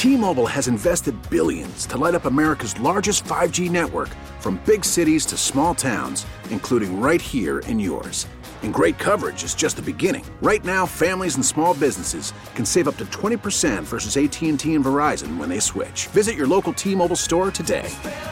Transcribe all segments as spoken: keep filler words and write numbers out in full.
T-Mobile has invested billions to light up America's largest five G network, from big cities to small towns, including right here in yours. And great coverage is just the beginning. Right now, families and small businesses can save up to twenty percent versus A T and T and Verizon when they switch. Visit your local T-Mobile store today.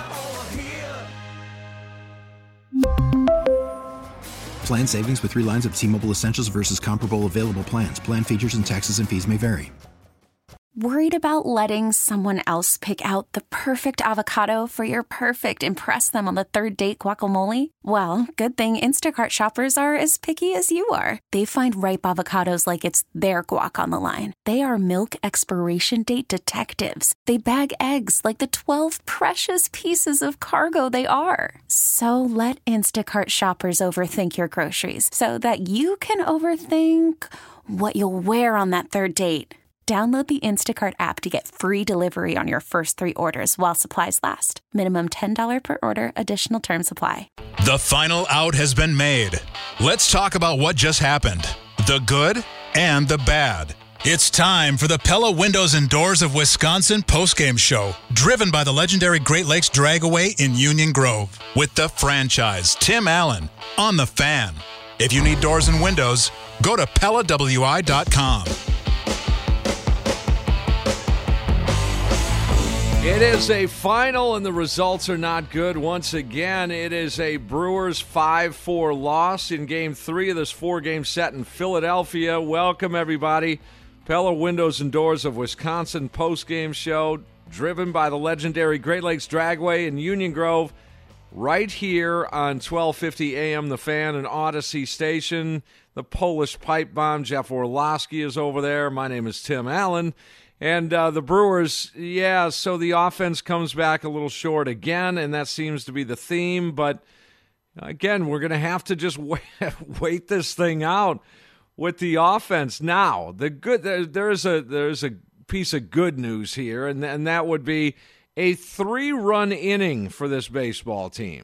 Plan savings with three lines of T-Mobile Essentials versus comparable available plans. Plan features and taxes and fees may vary. Worried about letting someone else pick out the perfect avocado for your perfect impress them on the third date guacamole? Well, good thing Instacart shoppers are as picky as you are. They find ripe avocados like it's their guac on the line. They are milk expiration date detectives. They bag eggs like the twelve precious pieces of cargo they are. So let Instacart shoppers overthink your groceries so that you can overthink what you'll wear on that third date. Download the Instacart app to get free delivery on your first three orders while supplies last. Minimum ten dollars per order. Additional terms apply. The final out has been made. Let's talk about what just happened. The good and the bad. It's time for the Pella Windows and Doors of Wisconsin postgame show, driven by the legendary Great Lakes Dragaway in Union Grove, with the franchise, Tim Allen, on The Fan. If you need doors and windows, go to Pella W I dot com. It is a final, and the results are not good. Once again, it is a Brewers five four loss in Game three of this four-game set in Philadelphia. Welcome, everybody. Pella Windows and Doors of Wisconsin postgame show, driven by the legendary Great Lakes Dragway in Union Grove, right here on twelve fifty A M The Fan and Odyssey Station. The Polish Pipe Bomb, Jeff Orlowski, is over there. My name is Tim Allen. And uh, the Brewers, yeah, so the offense comes back a little short again, and that seems to be the theme. But, again, we're going to have to just wait, wait this thing out with the offense. Now, the good there, there's a there's a piece of good news here, and, and that would be a three-run inning for this baseball team.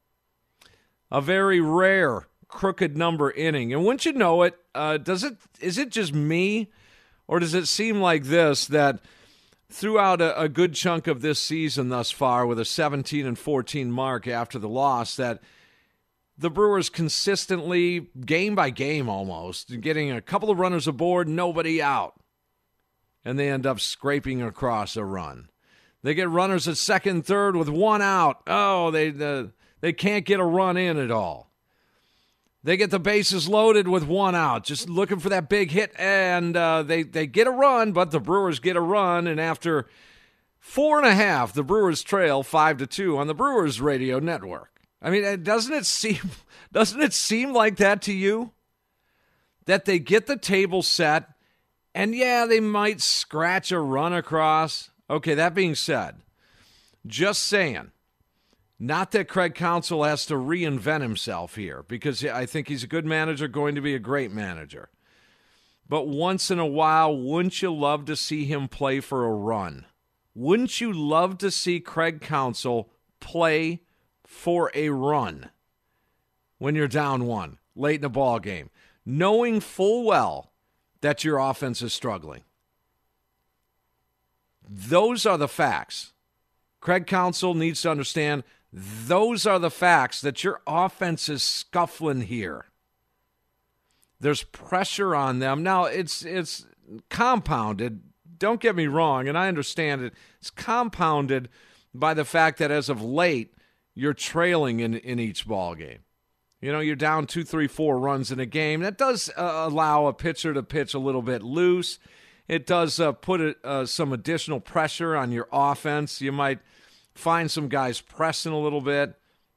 A very rare crooked number inning. And wouldn't you know it, uh, does it is it just me? Or does it seem like this, that throughout a, a good chunk of this season thus far, with a seventeen and fourteen mark after the loss, that the Brewers consistently, game by game almost, getting a couple of runners aboard, nobody out, and they end up scraping across a run. They get runners at second and third with one out. Oh, they the, they can't get a run in at all. They get the bases loaded with one out, just looking for that big hit, and uh, they, they get a run, but the Brewers get a run, and after four and a half, the Brewers trail five to two on the Brewers radio network. I mean, doesn't it seem doesn't it seem like that to you? That they get the table set, and yeah, they might scratch a run across. Okay, that being said, just saying. Not that Craig Counsell has to reinvent himself here, because I think he's a good manager, going to be a great manager. But once in a while, wouldn't you love to see him play for a run? Wouldn't you love to see Craig Counsell play for a run when you're down one, late in a ball game, knowing full well that your offense is struggling? Those are the facts. Craig Counsell needs to understand those are the facts, that your offense is scuffling here. There's pressure on them. Now, it's it's compounded. Don't get me wrong, and I understand it. It's compounded by the fact that as of late, you're trailing in, in each ball game. You know, you're down two, three, four runs in a game. That does uh, allow a pitcher to pitch a little bit loose. It does uh, put a, uh, some additional pressure on your offense. You might find some guys pressing a little bit.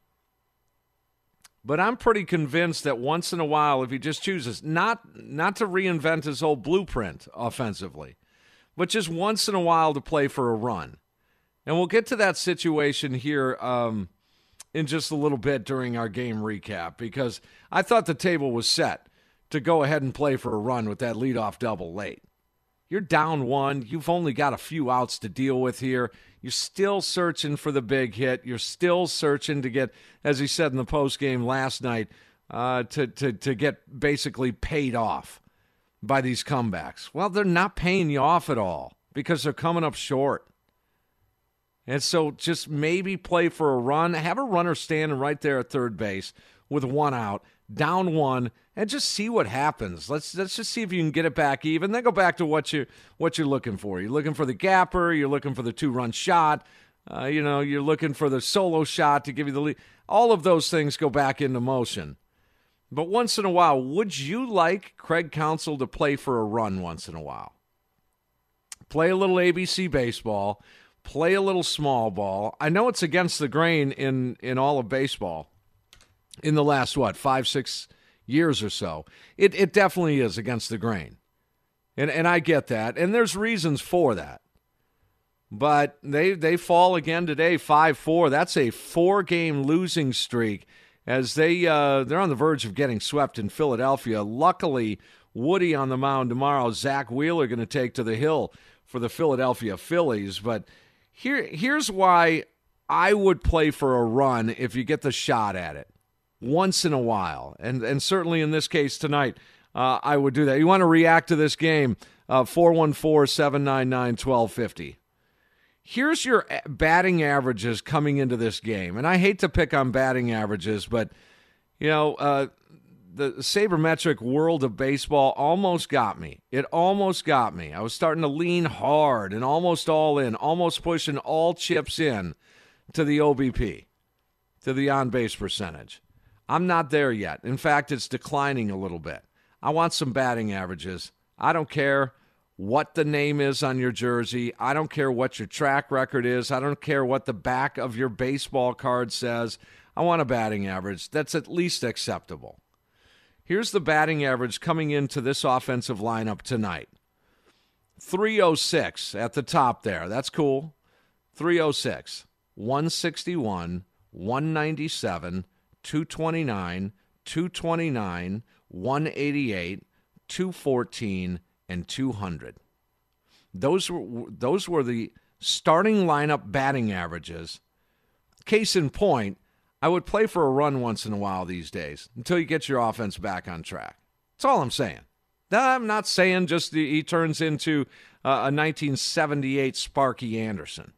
But I'm pretty convinced that once in a while, if he just chooses not not to reinvent his whole blueprint offensively, but just once in a while to play for a run. And we'll get to that situation here um, in just a little bit during our game recap, because I thought the table was set to go ahead and play for a run with that leadoff double late. You're down one. You've only got a few outs to deal with here. You're still searching for the big hit. You're still searching to get, as he said in the postgame last night, uh, to, to, to get basically paid off by these comebacks. Well, they're not paying you off at all. because they're coming up short. And so just maybe play for a run. Have a runner standing right there at third base with one out, down one, and just see what happens. Let's let's just see if you can get it back even. Then go back to what you what you're looking for. You're looking for the gapper. You're looking for the two-run shot. Uh, you know, you're looking for the solo shot to give you the lead. All of those things go back into motion. But once in a while, would you like Craig Counsell to play for a run once in a while? Play a little A B C baseball. Play a little small ball. I know it's against the grain in, in all of baseball in the last, what, five, six years or so. It it definitely is against the grain. And and I get that. And there's reasons for that. But they they fall again today, five four. That's a four-game losing streak as they, uh, they're on the verge of getting swept in Philadelphia. Luckily, Woody on the mound tomorrow. Zach Wheeler going to take to the hill for the Philadelphia Phillies. But here here's why I would play for a run if you get the shot at it once in a while. And, and certainly in this case tonight, uh, I would do that. You want to react to this game, uh, four one four, seven nine nine, one two five zero. Here's your batting averages coming into this game. And I hate to pick on batting averages, but, you know, uh, the sabermetric world of baseball almost got me. It almost got me. I was starting to lean hard and almost all in, almost pushing all chips in to the O B P, to the on-base percentage. I'm not there yet. In fact, it's declining a little bit. I want some batting averages. I don't care what the name is on your jersey. I don't care what your track record is. I don't care what the back of your baseball card says. I want a batting average that's at least acceptable. Here's the batting average coming into this offensive lineup tonight. three oh six at the top there. That's cool. three oh six, one sixty-one, one ninety-seven, two twenty-nine, two twenty-nine, one eighty-eight, two fourteen, and two hundred. Those were those were the starting lineup batting averages. Case in point, I would play for a run once in a while these days until you get your offense back on track. That's all I'm saying. I'm not saying just the, he turns into uh, a nineteen seventy-eight Sparky Anderson.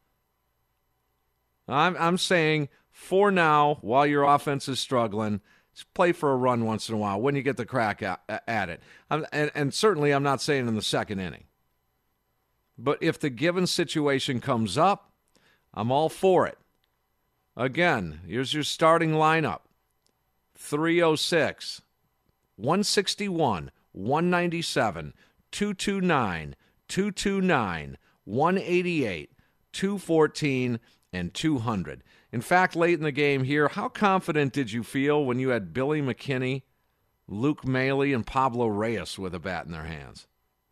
I'm, I'm saying for now, while your offense is struggling, just play for a run once in a while when you get the crack at, at it. I'm, and, and certainly I'm not saying in the second inning. But if the given situation comes up, I'm all for it. Again, here's your starting lineup. three oh six, one sixty-one, one ninety-seven, two twenty-nine, two twenty-nine, one eighty-eight, two fourteen, and two hundred. In fact, late in the game here, how confident did you feel when you had Billy McKinney, Luke Maile, and Pablo Reyes with a bat in their hands?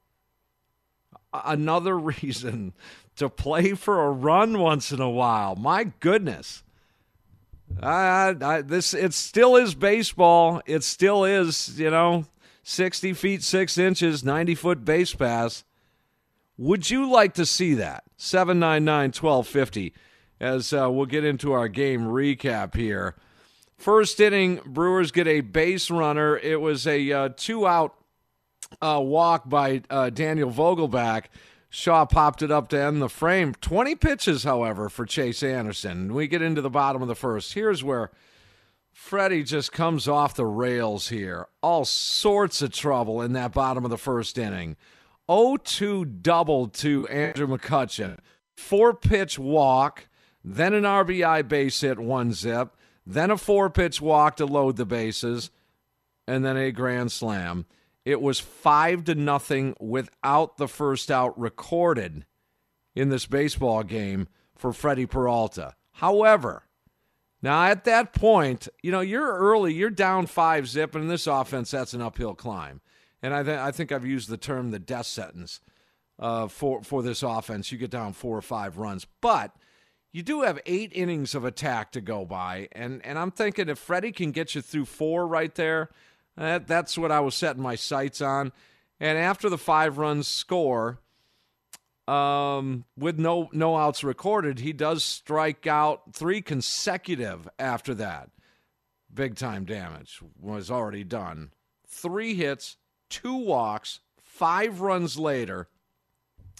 Another reason to play for a run once in a while. My goodness. I, I, this it still is baseball. It still is, you know, sixty feet, six inches, ninety foot base pass. Would you like to see that? seven nine nine, one two five zero as uh, we'll get into our game recap here. First inning, Brewers get a base runner. It was a uh, two-out uh, walk by uh, Daniel Vogelback. Shaw popped it up to end the frame. twenty pitches, however, for Chase Anderson. We get into the bottom of the first. Here's where Freddie just comes off the rails here. All sorts of trouble in that bottom of the first inning. oh two double to Andrew McCutchen. Four-pitch walk, then an R B I base hit, one zip, then a four-pitch walk to load the bases, and then a grand slam. It was five to nothing without the first out recorded in this baseball game for Freddie Peralta. However, now at that point, you know, you're early, you're down five zip, and in this offense, that's an uphill climb. And I, th- I think I've used the term the death sentence uh, for, for this offense. You get down four or five runs. But you do have eight innings of attack to go by, and, and I'm thinking if Freddie can get you through four right there, That, that's what I was setting my sights on. And after the five runs score, um, with no no outs recorded, he does strike out three consecutive after that. Big time damage was already done. Three hits, two walks, five runs later.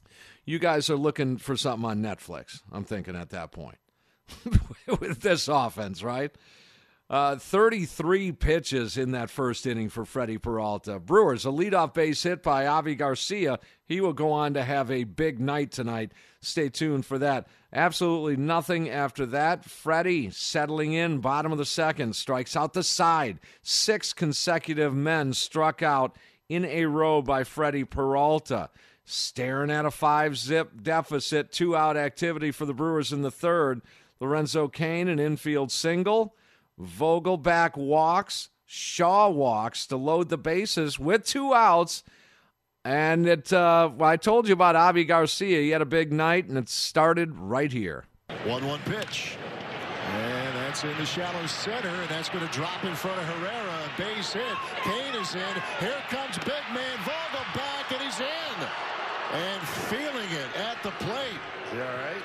you guys are looking for something on Netflix, I'm thinking at that point. With this offense, right? Uh, thirty-three pitches in that first inning for Freddie Peralta. Brewers, a leadoff base hit by Avi Garcia. He will go on to have a big night tonight. Stay tuned for that. Absolutely nothing after that. Freddie settling in, bottom of the second, strikes out the side. Six consecutive men struck out in a row by Freddie Peralta. Staring at a five-zip deficit, two-out activity for the Brewers in the third. Lorenzo Cain, an infield single. Vogelback walks. Shaw walks to load the bases with two outs. And it, uh, well, I told you about Avi Garcia. He had a big night, and it started right here. one one pitch. And that's in the shallow center, and that's going to drop in front of Herrera. Base hit. Cain is in. Here comes big man Vogelback, and he's in. And feeling it at the plate. Is he all right?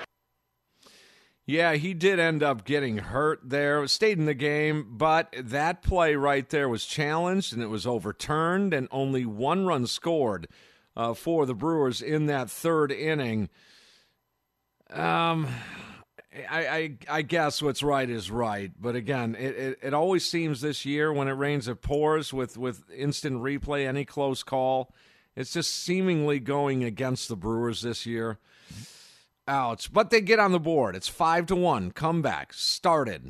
Yeah, he did end up getting hurt there. Stayed in the game, but that play right there was challenged, and it was overturned, and only one run scored uh, for the Brewers in that third inning. Um, I, I, I guess what's right is right, but again, it, it, it always seems this year when it rains it pours with, with instant replay, any close call. It's just seemingly going against the Brewers this year. Ouch. But they get on the board. It's five to one. Comeback started.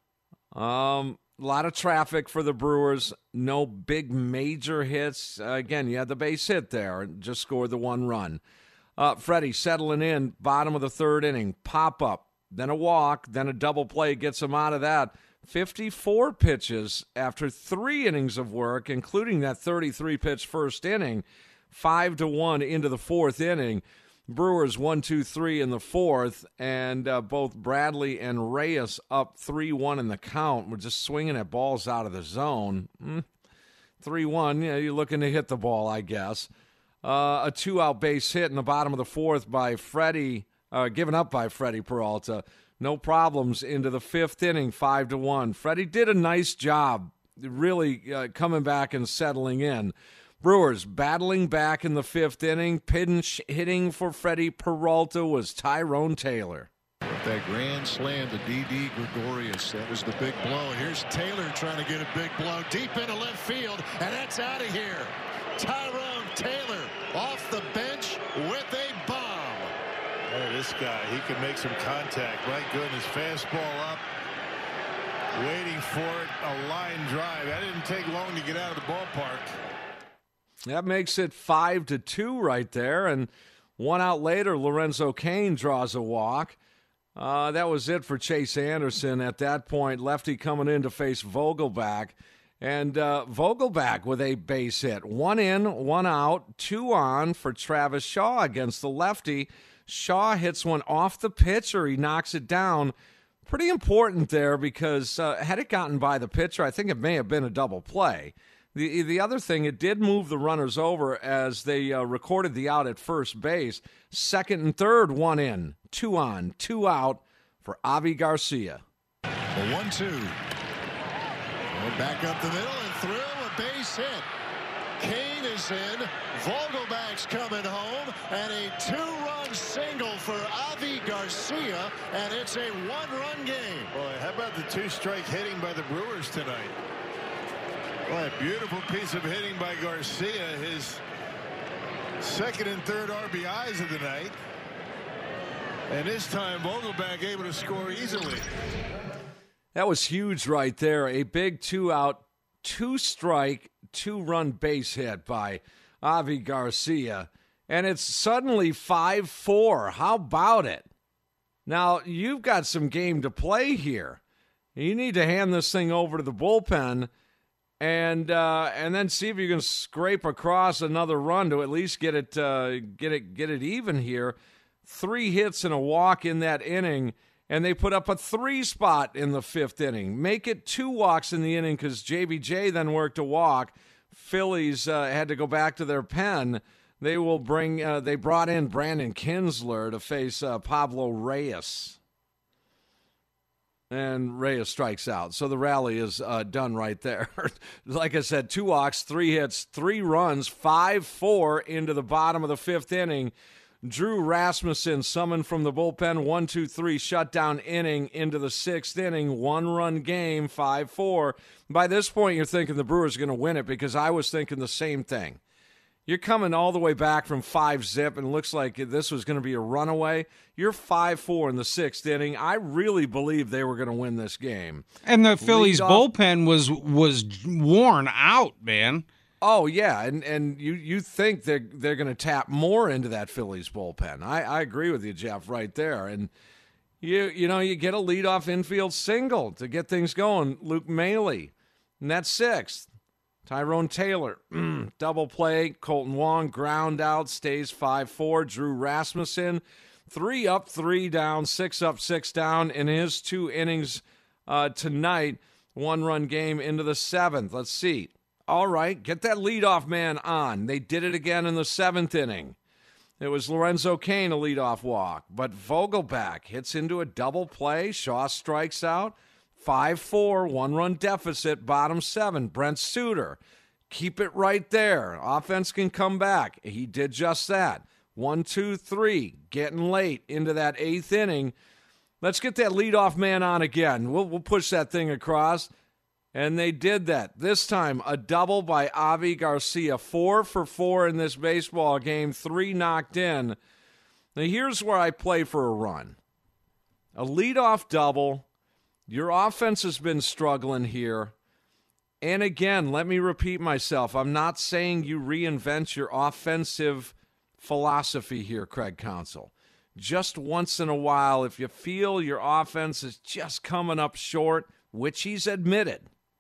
Um, a lot of traffic for the Brewers. No big major hits. Uh, again, you had the base hit there and just scored the one run. Uh, Freddie settling in, bottom of the third inning. Pop up, then a walk, then a double play gets him out of that. fifty-four pitches after three innings of work, including that thirty-three pitch first inning. Five to one into the fourth inning. Brewers one two three in the fourth, and uh, both Bradley and Reyes up three one in the count. We're just swinging at balls out of the zone. three one, yeah, you're looking to hit the ball, I guess. Uh, a two-out base hit in the bottom of the fourth by Freddie, uh, given up by Freddie Peralta. No problems into the fifth inning, five to one. Freddie did a nice job really uh, coming back and settling in. Brewers battling back in the fifth inning. Pinch hitting for Freddie Peralta was Tyrone Taylor. With that grand slam to D D Gregorius, that was the big blow. And here's Taylor trying to get a big blow deep into left field, and that's out of here. Tyrone Taylor off the bench with a bomb. Hey, this guy, he can make some contact. My goodness, fastball up, waiting for it, a line drive. That didn't take long to get out of the ballpark. That makes it five to two right there, and one out later, Lorenzo Cain draws a walk. Uh, that was it for Chase Anderson at that point. Lefty coming in to face Vogelback, and uh, Vogelback with a base hit. One in, one out, two on for Travis Shaw against the lefty. Shaw hits one off the pitcher. He knocks it down. Pretty important there because uh, had it gotten by the pitcher, I think it may have been a double play. The the other thing, it did move the runners over as they uh, recorded the out at first base. Second and third, one in, two on, two out for Avi Garcia. The one two. Going back up the middle and through a base hit. Cain is in. Vogelback's coming home, and a two-run single for Avi Garcia, and it's a one-run game. Boy, how about the two-strike hitting by the Brewers tonight? Boy, a beautiful piece of hitting by Garcia, his second and third R B Is of the night. And this time, Vogelback able to score easily. That was huge right there. A big two-out, two-strike, two-run base hit by Avi Garcia. And it's suddenly five four. How about it? Now, you've got some game to play here. You need to hand this thing over to the bullpen and uh, and then see if you can scrape across another run to at least get it uh, get it get it even here. Three hits and a walk in that inning, and they put up a three spot in the fifth inning. Make it two walks in the inning because J B J then worked a walk. Phillies uh, had to go back to their pen. They will bring. Uh, they brought in Brandon Kinsler to face uh, Pablo Reyes. And Reyes strikes out. So the rally is uh, done right there. Like I said, two walks, three hits, three runs, five four into the bottom of the fifth inning. Drew Rasmussen summoned from the bullpen, one two three shutdown inning into the sixth inning, one-run game, five four. By this point, you're thinking the Brewers are going to win it because I was thinking the same thing. You're coming all the way back from five zip and it looks like this was going to be a runaway. You're five four in the sixth inning. I really believe they were going to win this game. And the Phillies bullpen was was worn out, man. Oh, yeah, and and you, you think they're, they're going to tap more into that Phillies bullpen. I, I agree with you, Jeff, right there. And, you you know, you get a leadoff infield single to get things going. Luke Maile, and that's sixth. Tyrone Taylor, double play. Colton Wong, ground out, stays five four. Drew Rasmussen, three up, three down, six up, six down in his two innings uh, tonight. One-run game into the seventh. Let's see. All right, get that leadoff man on. They did it again in the seventh inning. It was Lorenzo Cain, a leadoff walk. But Vogelbach hits into a double play. Shaw strikes out. five four, one-run deficit, bottom seven. Brent Suter, keep it right there. Offense can come back. He did just that. One, two, three, getting late into that eighth inning. Let's get that leadoff man on again. We'll, we'll push that thing across. And they did that. This time, a double by Avi Garcia. Four for four in this baseball game, three knocked in. Now, here's where I play for a run. A leadoff double. Your offense has been struggling here. And again, let me repeat myself. I'm not saying you reinvent your offensive philosophy here, Craig Counsell. Just once in a while, if you feel your offense is just coming up short, which he's admitted,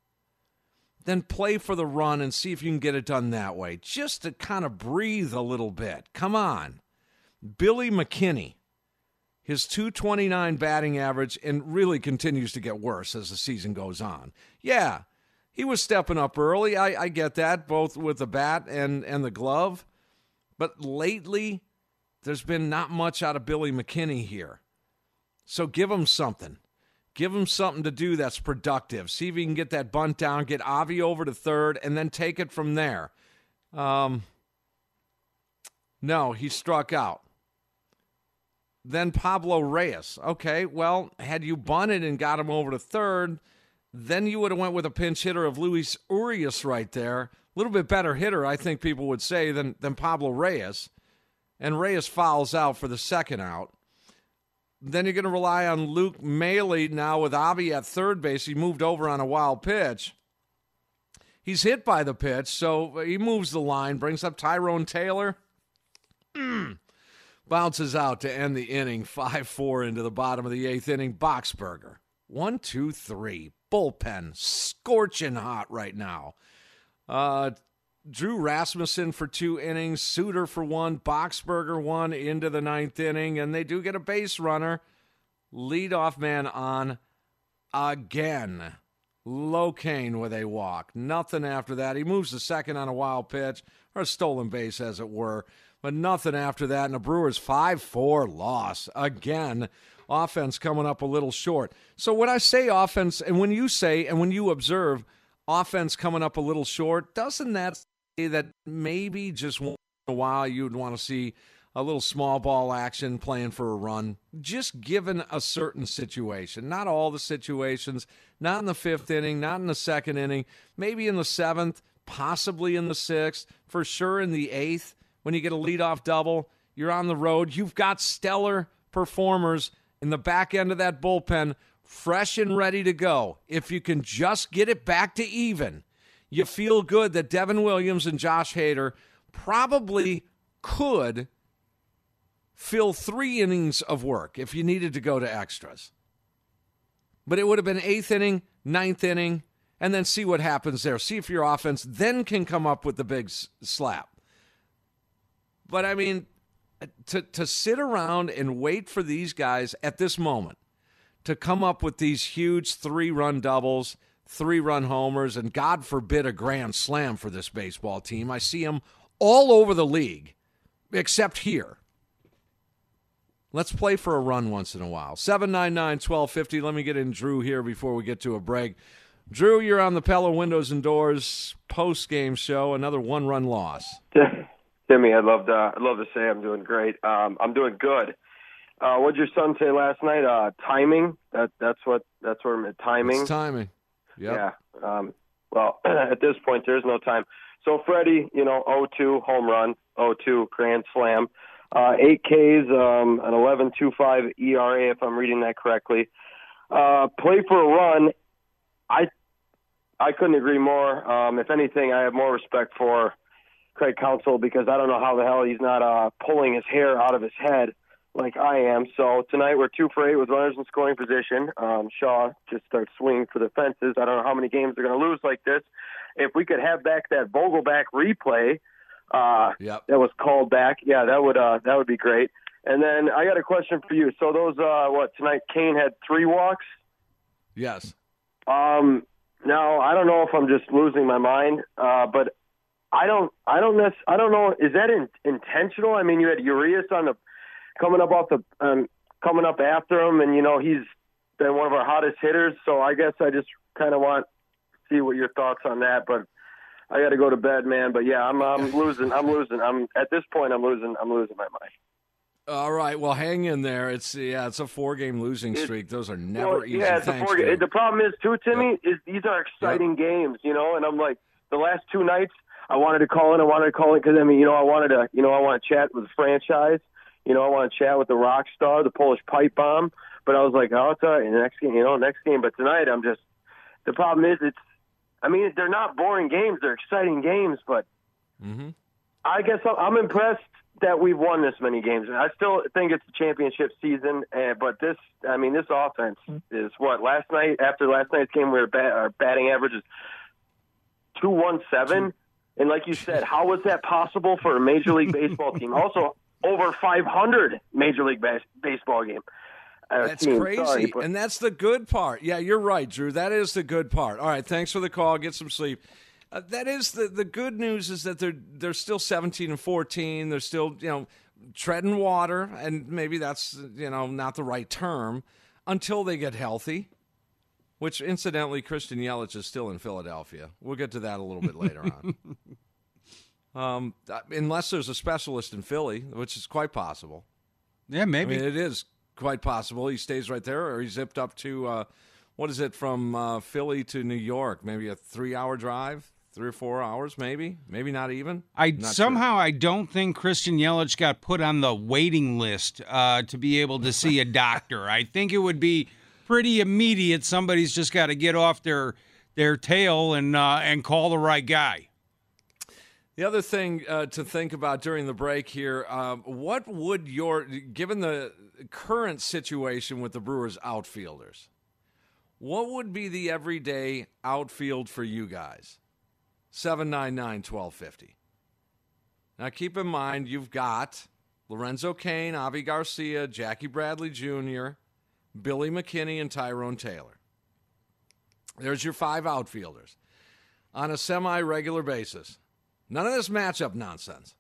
then play for the run and see if you can get it done that way. Just to kind of breathe a little bit. Come on. Billy McKinney. His two twenty-nine batting average, and really continues to get worse as the season goes on. Yeah, he was stepping up early. I, I get that, both with the bat and, and the glove. But lately, there's been not much out of Billy McKinney here. So give him something. Give him something to do that's productive. See if you can get that bunt down, get Avi over to third, and then take it from there. Um, no, he struck out. Then Pablo Reyes. Okay, well, had you bunted and got him over to third, then you would have went with a pinch hitter of Luis Urias right there. A little bit better hitter, I think people would say, than, than Pablo Reyes. And Reyes fouls out for the second out. Then you're going to rely on Luke Maile now with Avi at third base. He moved over on a wild pitch. He's hit by the pitch, so he moves the line, brings up Tyrone Taylor. Mm. Bounces out to end the inning, five four into the bottom of the eighth inning. Boxberger, one, two, three. Bullpen, scorching hot right now. Uh, Drew Rasmussen for two innings, Suter for one, Boxberger one into the ninth inning, and they do get a base runner. Leadoff man on again. Locane with a walk. Nothing after that. He moves to second on a wild pitch, or a stolen base as it were, but nothing after that. And the Brewers five four loss. Again, offense coming up a little short. So when I say offense, and when you say, and when you observe offense coming up a little short, doesn't that say that maybe just once in a while you'd want to see a little small ball action playing for a run, just given a certain situation? Not all the situations, not in the fifth inning, not in the second inning, maybe in the seventh, possibly in the sixth, for sure in the eighth. When you get a leadoff double, you're on the road. You've got stellar performers in the back end of that bullpen, fresh and ready to go. If you can just get it back to even, you feel good that Devin Williams and Josh Hader probably could fill three innings of work if you needed to go to extras. But it would have been eighth inning, ninth inning, and then see what happens there. See if your offense then can come up with the big slap. But, I mean, to to sit around and wait for these guys at this moment to come up with these huge three-run doubles, three-run homers, and God forbid a grand slam for this baseball team. I see them all over the league, except here. Let's play for a run once in a while. seven nine nine, one two five zero. Let me get in Drew here before we get to a break. Drew, you're on the Pella Windows and Doors post-game show. Another one-run loss. Timmy, I'd love to, I'd love to say I'm doing great. Um, I'm doing good. Uh, what did your son say last night? Uh, timing. That that's what that's what I'm at. Timing. It's timing. Yep. Yeah. Um, well, at this point, there's no time. So Freddie, you know, oh two home run, oh two grand slam, uh, eight Ks, um, an eleven point two five E R A if I'm reading that correctly. Uh, play for a run. I I couldn't agree more. Um, if anything, I have more respect for Craig Counsell because I don't know how the hell he's not uh, pulling his hair out of his head like I am. So tonight we're two for eight with runners in scoring position. Um, Shaw just starts swinging for the fences. I don't know how many games they're going to lose like this. If we could have back that Vogelback replay uh, yep. that was called back, yeah, that would uh, that would be great. And then I got a question for you. So those uh, what tonight? Kane had three walks. Yes. Um. Now I don't know if I'm just losing my mind, uh, but I don't. I don't. Nec- I don't know. Is that in- intentional? I mean, you had Urias on the coming up off the um, coming up after him, and you know he's been one of our hottest hitters. So I guess I just kind of want to see what your thoughts on that. But I got to go to bed, man. But yeah, I'm I'm losing. I'm losing. I'm at this point. I'm losing. I'm losing my mind. All right. Well, hang in there. It's yeah. It's a four-game losing streak. Those are never well, easy. Yeah, it's Thanks, a four. Dave. The problem is too, Timmy, Yep. is these are exciting Yep. games. You know, and I'm like the last two nights. I wanted to call in. I wanted to call in because I mean, you know, I wanted to. You know, I want to chat with the franchise. You know, I want to chat with the rock star, the Polish pipe bomb. But I was like, oh, it's all right. The next game, you know, next game. But tonight, I'm just. The problem is, it's. I mean, they're not boring games. They're exciting games. But mm-hmm. I guess I'm, I'm impressed that we've won this many games. I still think it's the championship season. Uh, but this, I mean, this offense is what last night. After last night's game, we were bat, our batting average is two one seven. And like you said, how was that possible for a Major League Baseball team? Also, over five hundred Major League bas- Baseball game. Uh, That's team. crazy, Sorry, but- and that's the good part. Yeah, you're right, Drew. That is the good part. All right, thanks for the call. Get some sleep. Uh, that is the the good news is that they're they're still seventeen and fourteen. They're still you know treading water, and maybe that's you know not the right term until they get healthy. Which, incidentally, Christian Yelich is still in Philadelphia. We'll get to that a little bit later on. Um, unless there's a specialist in Philly, which is quite possible. Yeah, maybe. I mean, it is quite possible. He stays right there, or he's zipped up to, uh, what is it, from uh, Philly to New York? Maybe a three-hour drive, three or four hours, maybe. Maybe not even. I Not somehow sure. I don't think Christian Yelich got put on the waiting list uh, to be able to see a doctor. I think it would be pretty immediate. Somebody's just got to get off their their tail and uh, and call the right guy. The other thing uh, to think about during the break here, um, what would your, given the current situation with the Brewers outfielders, what would be the everyday outfield for you guys? seven nine nine, twelve fifty. Now keep in mind, you've got Lorenzo Cain, Avi Garcia, Jackie Bradley Junior, Billy McKinney, and Tyrone Taylor. There's your five outfielders on a semi-regular basis. None of this matchup nonsense.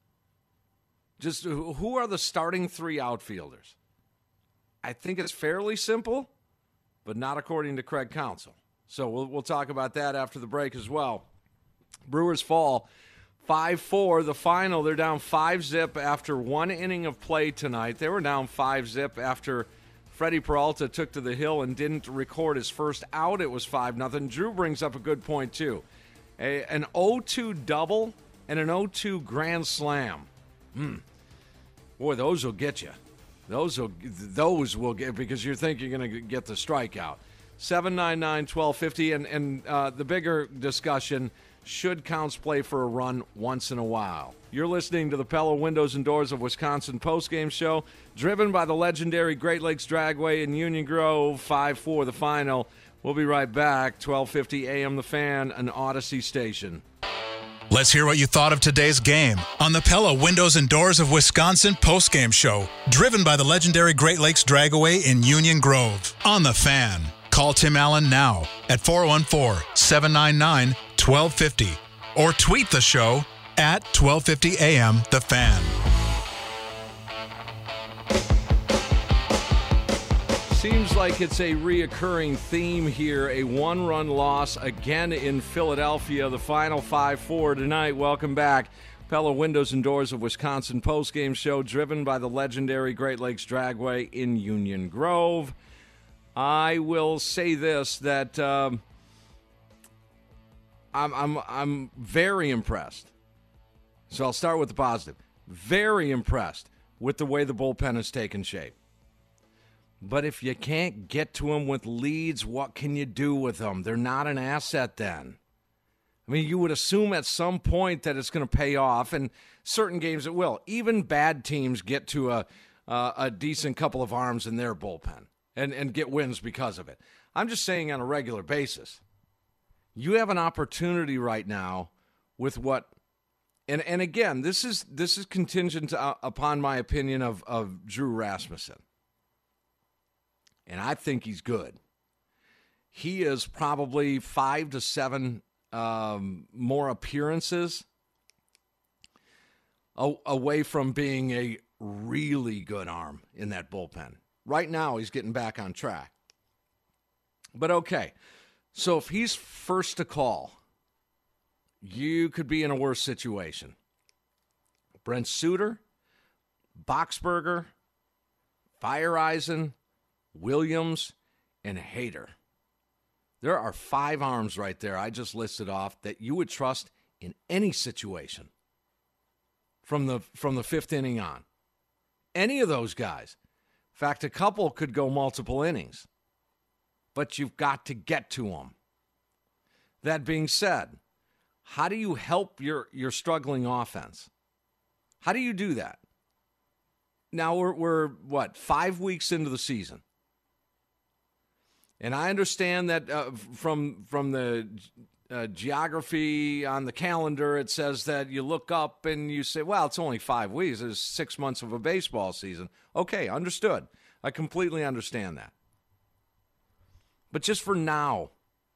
Just who are the starting three outfielders? I think it's fairly simple, but not according to Craig Counsell. So we'll we'll talk about that after the break as well. Brewers fall five four, the final. They're down five zip after one inning of play tonight. They were down five zip after Freddie Peralta took to the hill and didn't record his first out. It was five nothing. Drew brings up a good point, too. A, an oh two double and an oh two grand slam. Hmm. Boy, those will get you. Those will those will get, because you think you're going to get the strikeout. seven nine nine, twelve fifty, and, and uh, the bigger discussion, should Counts play for a run once in a while? You're listening to the Pella Windows and Doors of Wisconsin postgame show, driven by the legendary Great Lakes Dragway in Union Grove, five four the final. We'll be right back, twelve fifty A M The Fan, an Odyssey station. Let's hear what you thought of today's game on the Pella Windows and Doors of Wisconsin postgame show, driven by the legendary Great Lakes Dragway in Union Grove. On The Fan. Call Tim Allen now at four one four, seven nine nine, one two five zero or tweet the show at twelve fifty A M The Fan. Seems like it's a reoccurring theme here. A one-run loss again in Philadelphia. The final five four tonight. Welcome back. Pella Windows and Doors of Wisconsin postgame show driven by the legendary Great Lakes Dragway in Union Grove. I will say this, that um, I'm, I'm, I'm very impressed. So I'll start with the positive. Very impressed with the way the bullpen has taken shape. But if you can't get to them with leads, what can you do with them? They're not an asset then. I mean, you would assume at some point that it's going to pay off, and certain games it will. Even bad teams get to a uh, a decent couple of arms in their bullpen and, and get wins because of it. I'm just saying on a regular basis. You have an opportunity right now with what, and and again, this is this is contingent uh, upon my opinion of, of Drew Rasmussen. And I think he's good. He is probably five to seven Um, more appearances a- away from being a really good arm in that bullpen. Right now, he's getting back on track. But okay, so if he's first to call, you could be in a worse situation. Brent Suter, Boxberger, Feyereisen, Williams, and Hader. There are five arms right there I just listed off that you would trust in any situation from the from the fifth inning on. Any of those guys. In fact, a couple could go multiple innings. But you've got to get to them. That being said, how do you help your, your struggling offense? How do you do that? Now we're, we're, what, five weeks into the season. And I understand that uh, from from the uh, geography on the calendar, it says that you look up and you say, well, it's only five weeks. It's six months of a baseball season. Okay, understood. I completely understand that. But just for now,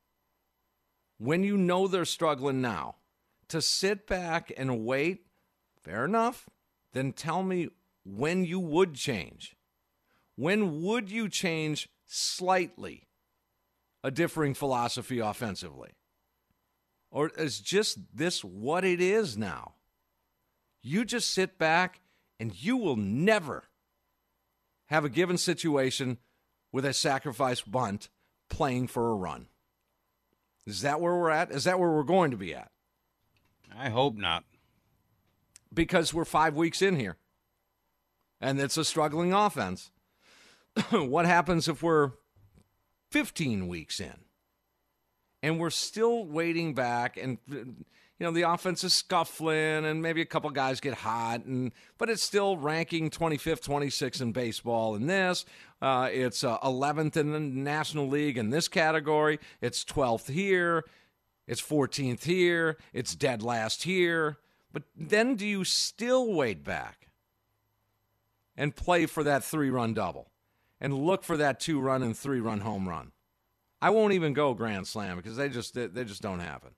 when you know they're struggling now, to sit back and wait, fair enough, then tell me when you would change. When would you change slightly a differing philosophy offensively? Or is just this what it is now? You just sit back and you will never have a given situation with a sacrifice bunt playing for a run. Is that where we're at? Is that where we're going to be at? I hope not. Because we're five weeks in here. And it's a struggling offense. What happens if we're fifteen weeks in and we're still waiting back, and you know the offense is scuffling and maybe a couple guys get hot, and but it's still ranking twenty-fifth, twenty-sixth in baseball in this. Uh, it's uh, eleventh in the National League in this category. It's twelfth here. It's fourteenth here. It's dead last here. But then do you still wait back and play for that three-run double? And look for that two-run and three-run home run. I won't even go grand slam because they just they just don't happen.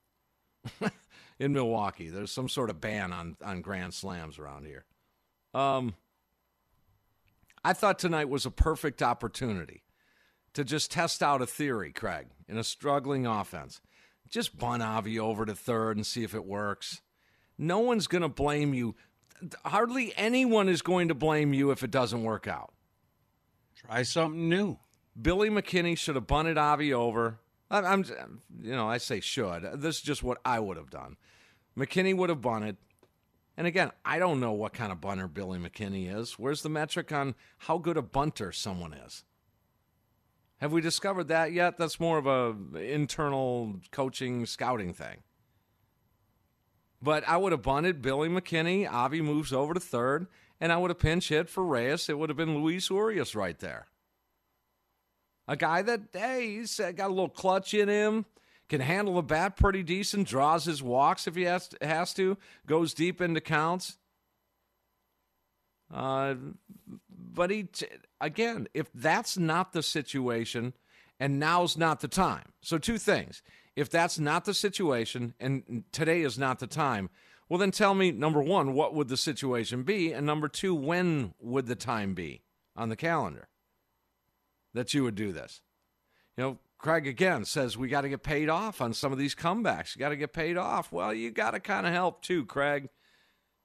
In Milwaukee, there's some sort of ban on, on grand slams around here. Um, I thought tonight was a perfect opportunity to just test out a theory, Craig, in a struggling offense. Just bunt Avi over to third and see if it works. No one's going to blame you. Hardly anyone is going to blame you if it doesn't work out. Try something new. Billy McKinney should have bunted Avi over. I'm, I'm, you know, I say should. This is just what I would have done. McKinney would have bunted. And again, I don't know what kind of bunter Billy McKinney is. Where's the metric on how good a bunter someone is? Have we discovered that yet? That's more of a internal coaching, scouting thing. But I would have bunted Billy McKinney. Avi moves over to third. And I would have pinch hit for Reyes. It would have been Luis Urias right there. A guy that, hey, he's got a little clutch in him, can handle the bat pretty decent, draws his walks if he has to, has to goes deep into counts. Uh, but he, again, if that's not the situation, and now's not the time. So two things. If that's not the situation, and today is not the time, well, then tell me, number one, what would the situation be? And number two, when would the time be on the calendar that you would do this? You know, Craig, again, says we got to get paid off on some of these comebacks. You got to get paid off. Well, you got to kind of help, too, Craig.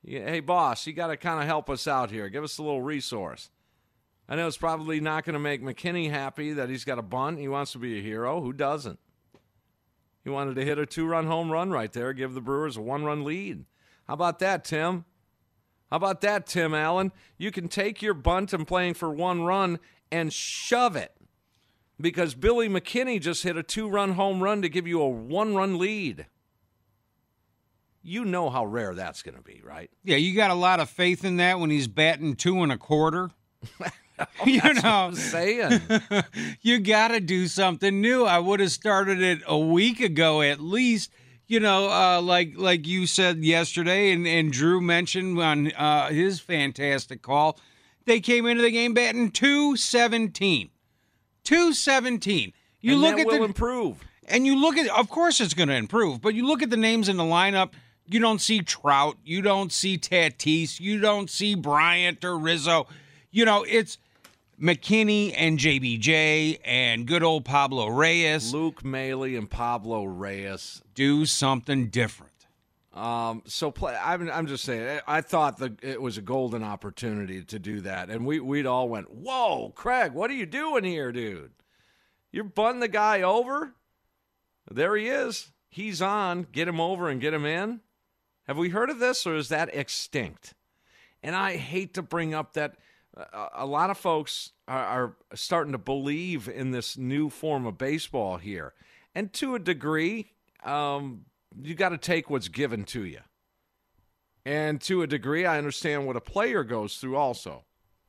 Hey, boss, you got to kind of help us out here. Give us a little resource. I know it's probably not going to make McKinney happy that he's got a bunt. He wants to be a hero. Who doesn't? He wanted to hit a two-run home run right there, give the Brewers a one-run lead. How about that, Tim? How about that, Tim Allen? You can take your bunt and playing for one run and shove it because Billy McKinney just hit a two-run home run to give you a one-run lead. You know how rare that's going to be, right? Yeah, you got a lot of faith in that when he's batting two and a quarter. oh, you know, what I'm saying. You got to do something new. I would have started it a week ago at least. You know, uh, like like you said yesterday, and, and Drew mentioned on uh, his fantastic call, they came into the game batting two seventeen. two seventeen. You and look that at will the improve. And you look at, of course it's going to improve, but you look at the names in the lineup. You don't see Trout. You don't see Tatis. You don't see Bryant or Rizzo. You know, it's McKinney and J B J and good old Pablo Reyes. Luke Maile and Pablo Reyes. Do something different. Um, so play. I'm, I'm just saying. I thought the, it was a golden opportunity to do that, and we we'd all went, "Whoa, Craig, what are you doing here, dude? You're bunting the guy over. There he is. He's on. Get him over and get him in." Have we heard of this, or is that extinct? And I hate to bring up that uh, a lot of folks are, are starting to believe in this new form of baseball here. And to a degree, um, you got to take what's given to you. And to a degree, I understand what a player goes through also.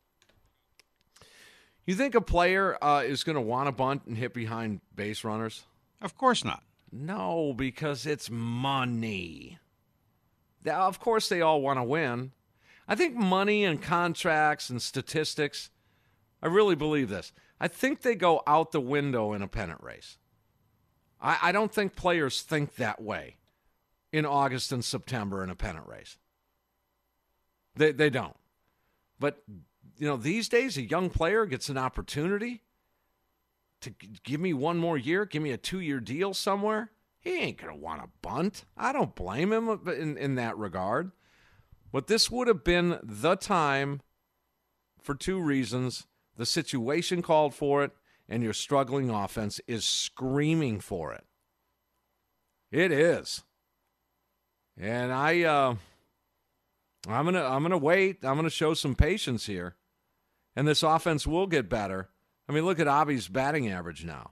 You think a player uh, is going to want to bunt and hit behind base runners? Of course not. No, because it's money. Of course they all want to win. I think money and contracts and statistics, I really believe this. I think they go out the window in a pennant race. I, I don't think players think that way in August and September in a pennant race. They they don't. But, you know, these days a young player gets an opportunity to give me one more year, give me a two-year deal somewhere. He ain't going to want to bunt. I don't blame him in, in that regard. But this would have been the time for two reasons. The situation called for it, and your struggling offense is screaming for it. It is. And I, uh, I'm gonna, I'm gonna wait. I'm gonna show some patience here, and this offense will get better. I mean, look at Avi's batting average now.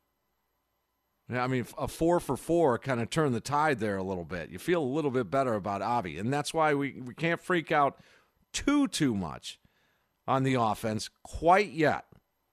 I mean, a four for four kind of turned the tide there a little bit. You feel a little bit better about Avi, and that's why we, we can't freak out too, too much on the offense quite yet.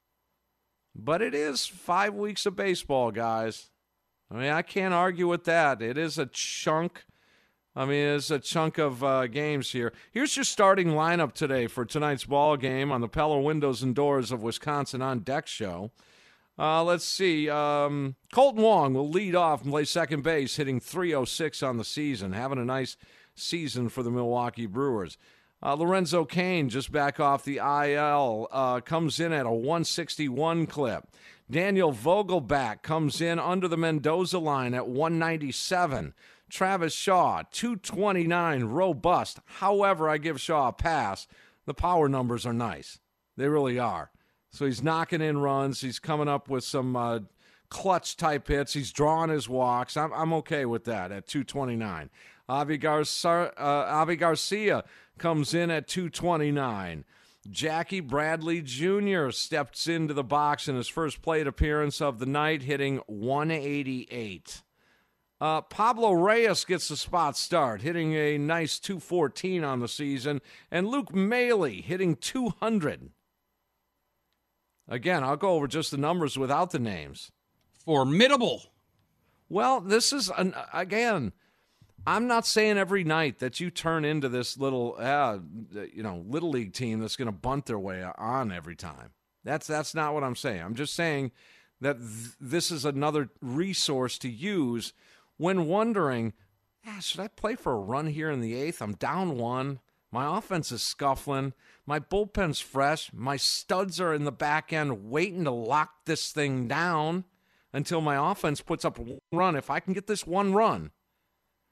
But it is five weeks of baseball, guys. I mean, I can't argue with that. It is a chunk. I mean, it's a chunk of uh, games here. Here's your starting lineup today for tonight's ball game on the Pella Windows and Doors of Wisconsin On Deck show. Uh, let's see. Um, Colton Wong will lead off and play second base, hitting three oh six on the season, having a nice season for the Milwaukee Brewers. Uh, Lorenzo Cain, just back off the I L, uh, comes in at a one sixty-one clip. Daniel Vogelback comes in under the Mendoza line at one ninety-seven. Travis Shaw, two twenty-nine, robust. However, I give Shaw a pass. The power numbers are nice. They really are. So he's knocking in runs. He's coming up with some uh, clutch-type hits. He's drawing his walks. I'm, I'm okay with that at two twenty-nine. Avi Garcia, uh, Avi Garcia comes in at two twenty-nine. Jackie Bradley Junior steps into the box in his first plate appearance of the night, hitting one eighty-eight. Uh, Pablo Reyes gets the spot start, hitting a nice two fourteen on the season. And Luke Maile hitting two hundred. Again, I'll go over just the numbers without the names. Formidable. Well, this is, an, again, I'm not saying every night that you turn into this little, uh, you know, little league team that's going to bunt their way on every time. That's that's not what I'm saying. I'm just saying that th- this is another resource to use when wondering, ah, should I play for a run here in the eighth? I'm down one. My offense is scuffling. My bullpen's fresh. My studs are in the back end waiting to lock this thing down until my offense puts up one run. If I can get this one run,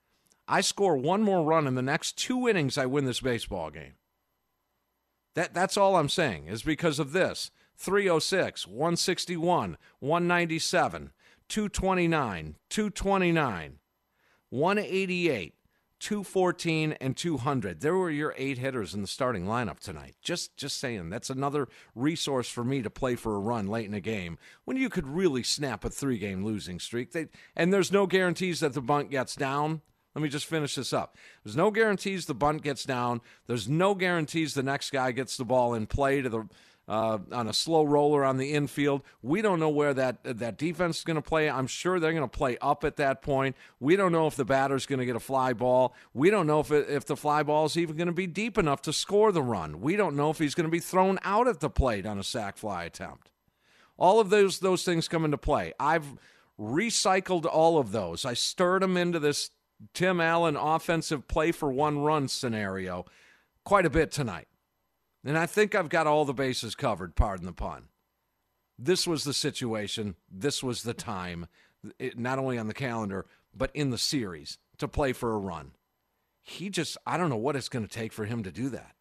I score one more run in the next two innings, I win this baseball game. That That's all I'm saying is because of this. three oh six, one sixty-one, one ninety-seven, two twenty-nine, two twenty-nine, one eighty-eight, two fourteen, and two hundred. There were your eight hitters in the starting lineup tonight. Just just saying, that's another resource for me to play for a run late in a game when you could really snap a three-game losing streak. They, and there's no guarantees that the bunt gets down. Let me just finish this up. There's no guarantees the bunt gets down. There's no guarantees the next guy gets the ball in play to the uh, on a slow roller on the infield. We don't know where that that defense is going to play. I'm sure they're going to play up at that point. We don't know if the batter's going to get a fly ball. We don't know if it, if the fly ball is even going to be deep enough to score the run. We don't know if he's going to be thrown out at the plate on a sac fly attempt. All of those those things come into play. I've recycled all of those. I stirred them into this Tim Allen offensive play for one run scenario quite a bit tonight. And I think I've got all the bases covered, pardon the pun. This was the situation. This was the time, it, not only on the calendar, but in the series to play for a run. He just, I don't know what it's going to take for him to do that.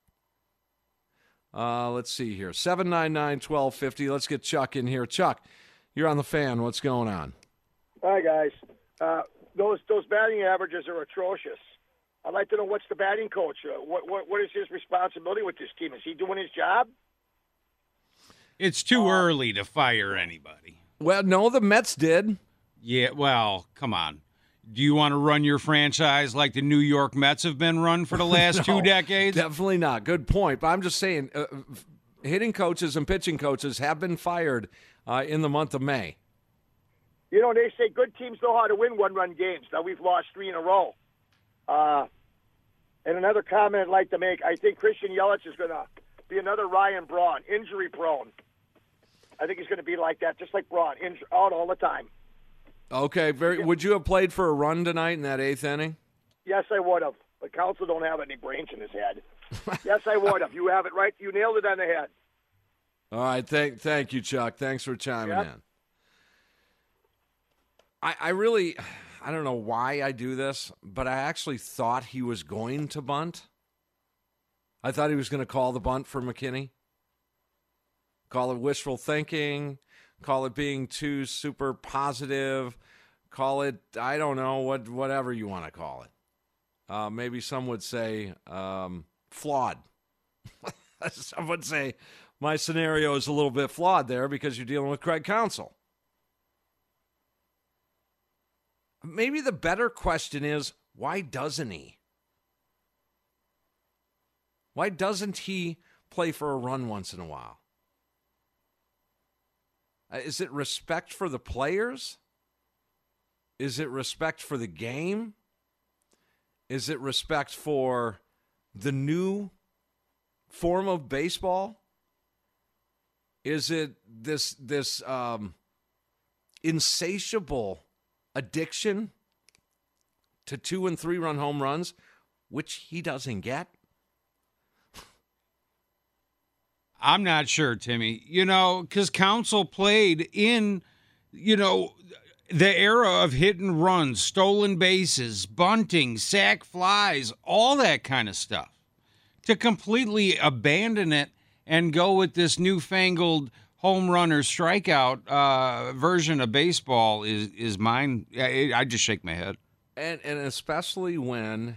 Uh, let's see here. seven nine nine, one two five zero. Let's get Chuck in here. Chuck, you're on the Fan. What's going on? Hi, guys. Uh, Those those batting averages are atrocious. I'd like to know what's the batting coach. Uh, what, what what is his responsibility with this team? Is he doing his job? It's too uh, early to fire anybody. Well, no, the Mets did. Yeah, well, come on. Do you want to run your franchise like the New York Mets have been run for the last no, two decades? Definitely not. Good point. But I'm just saying, uh, hitting coaches and pitching coaches have been fired uh, in the month of May. You know, they say good teams know how to win one-run games. Now we've lost three in a row. Uh, and another comment I'd like to make, I think Christian Yelich is going to be another Ryan Braun, injury-prone. I think he's going to be like that, just like Braun, inj- out all the time. Okay. Very. Would you have played for a run tonight in that eighth inning? Yes, I would have. But Counsell don't have any brains in his head. Yes, I would have. You have it right. You nailed it on the head. All right. Thank, thank you, Chuck. Thanks for chiming yep. in. I, I really, I don't know why I do this, but I actually thought he was going to bunt. I thought he was going to call the bunt for McKinney. Call it wishful thinking. Call it being too super positive. Call it, I don't know, what whatever you want to call it. Uh, maybe some would say um, flawed. Some would say my scenario is a little bit flawed there because you're dealing with Craig Counsell. Maybe the better question is, why doesn't he? Why doesn't he play for a run once in a while? Uh, is it respect for the players? Is it respect for the game? Is it respect for the new form of baseball? Is it this this um, insatiable addiction to two and three run home runs, which he doesn't get? I'm not sure, Timmy. You know, because Counsell played in, you know, the era of hit and runs, stolen bases, bunting, sac flies, all that kind of stuff. To completely abandon it and go with this newfangled home run or strikeout uh, version of baseball is is mine. I, I just shake my head. And and especially when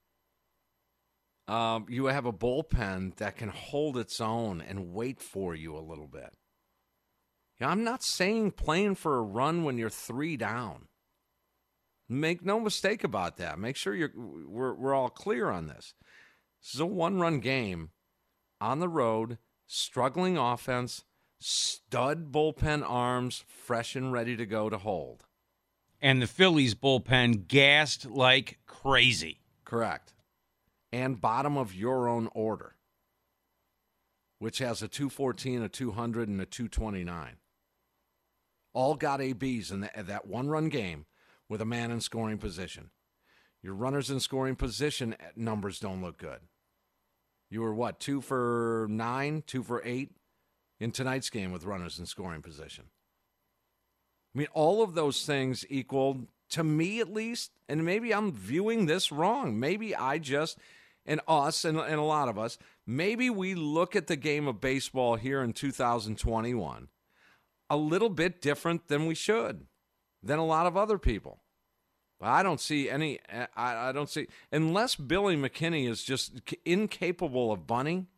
um, you have a bullpen that can hold its own and wait for you a little bit. Yeah, I'm not saying playing for a run when you're three down. Make no mistake about that. Make sure you're we're we're all clear on this. This is a one-run game on the road, struggling offense, stud bullpen arms, fresh and ready to go to hold. And the Phillies bullpen gassed like crazy. Correct. And bottom of your own order, which has a two fourteen, a two hundred, and a two twenty-nine. All got A Bs in that, that one-run game with a man in scoring position. Your runners in scoring position numbers don't look good. You were, what, two for nine, two for eight in tonight's game with runners in scoring position. I mean, all of those things equaled to me at least, and maybe I'm viewing this wrong. Maybe I just, and us, and, and a lot of us, maybe we look at the game of baseball here in two thousand twenty-one a little bit different than we should, than a lot of other people. I don't see any, I, I don't see, unless Billy McKinney is just incapable of bunting.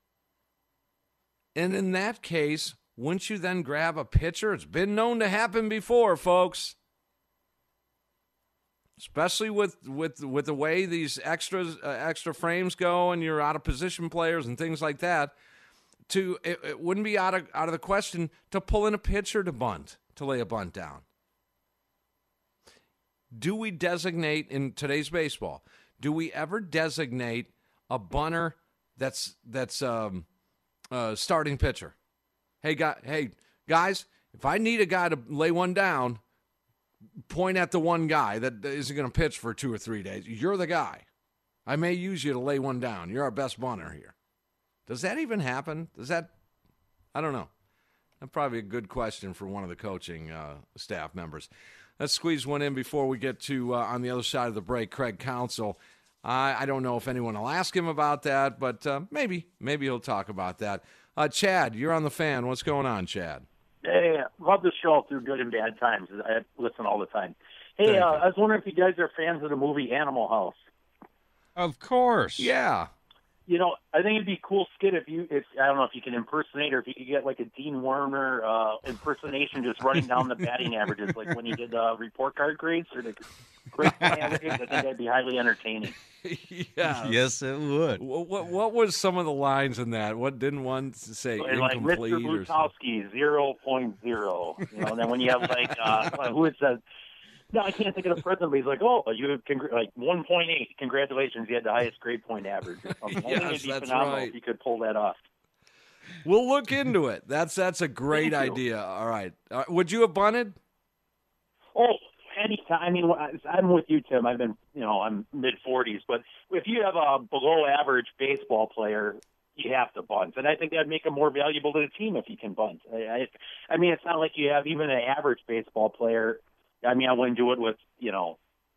And in that case, wouldn't you then grab a pitcher? It's been known to happen before, folks. Especially with, with, with the way these extras, uh, extra frames go and you're out of position players and things like that. To it, it wouldn't be out of, out of the question to pull in a pitcher to bunt, to lay a bunt down. Do we designate in today's baseball, do we ever designate a bunter that's that's um, uh, starting pitcher? Hey, guy, hey, guys, if I need a guy to lay one down, point at the one guy that isn't going to pitch for two or three days. You're the guy. I may use you to lay one down. You're our best bunter here. Does that even happen? Does that – I don't know. That's probably a good question for one of the coaching uh, staff members. Let's squeeze one in before we get to, uh, on the other side of the break, Craig Counsell. I, I don't know if anyone will ask him about that, but uh, maybe. Maybe he'll talk about that. Uh, Chad, you're on the fan. What's going on, Chad? Hey, love the show through good and bad times. I listen all the time. Hey, uh, I was wondering if you guys are fans of the movie Animal House. Of course. Yeah. You know, I think it'd be a cool skit if you, if I don't know if you can impersonate or if you could get like a Dean Werner uh, impersonation just running down the batting averages, like when he did uh, report card grades or the grade averages. I think that'd be highly entertaining. Yeah. Yes, it would. What, what what was some of the lines in that? What didn't one say? Like, like Mister Blutowski, zero point zero. You know, and then when you have like uh, who it says. No, I can't think of the president, but he's like, oh, you have congr- like one point eight. Congratulations, you had the highest grade point average. I think Yes, it'd be that's phenomenal right. if you could pull that off. We'll look into it. That's that's a great Thank you. idea. All right. Uh, would you have bunted? Oh, anytime. I mean, I'm with you, Tim. I've been, you know, I'm mid forties, but if you have a below average baseball player, you have to bunt, and I think that'd make him more valuable to the team if he can bunt. I, I, I mean, it's not like you have even an average baseball player. I mean, I wouldn't do it with, you know,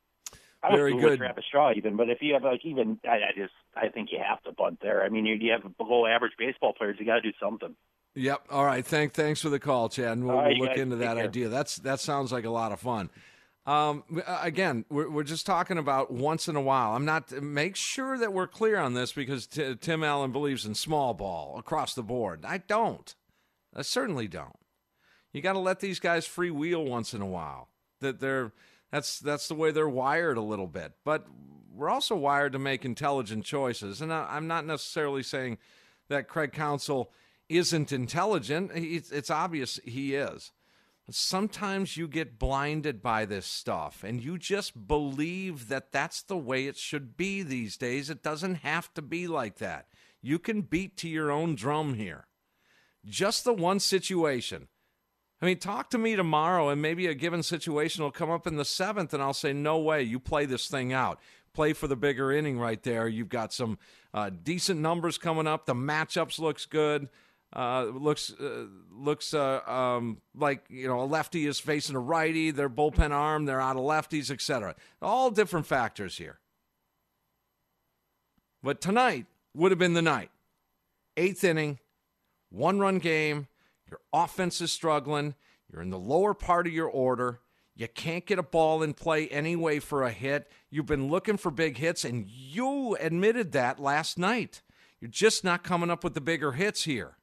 I Very would do it good. with Travis Shaw even, but if you have like even, I, I just, I think you have to bunt there. I mean, you, you have below average baseball players, you got to do something. Yep. All right. Thank thanks for the call, Chad. And we'll, All right, we'll you look guys, into take that care. idea. That's that sounds like a lot of fun. Um, again, we're we're just talking about once in a while. I'm not. Make sure that we're clear on this because t- Tim Allen believes in small ball across the board. I don't. I certainly don't. You got to let these guys freewheel once in a while. That they're that's that's the way they're wired a little bit. But we're also wired to make intelligent choices. And I, I'm not necessarily saying that Craig Counsell isn't intelligent. It's, it's obvious he is. But sometimes you get blinded by this stuff, and you just believe that that's the way it should be these days. It doesn't have to be like that. You can beat to your own drum here. Just the one situation. I mean, talk to me tomorrow, and maybe a given situation will come up in the seventh, and I'll say, no way, you play this thing out. Play for the bigger inning right there. You've got some uh, decent numbers coming up. The matchups looks good. Uh, looks uh, looks uh, um, like, you know, a lefty is facing a righty. Their bullpen arm, they're out of lefties, et cetera. All different factors here. But tonight would have been the night. Eighth inning, one-run game. Your offense is struggling. You're in the lower part of your order. You can't get a ball in play anyway for a hit. You've been looking for big hits, and you admitted that last night. You're just not coming up with the bigger hits here.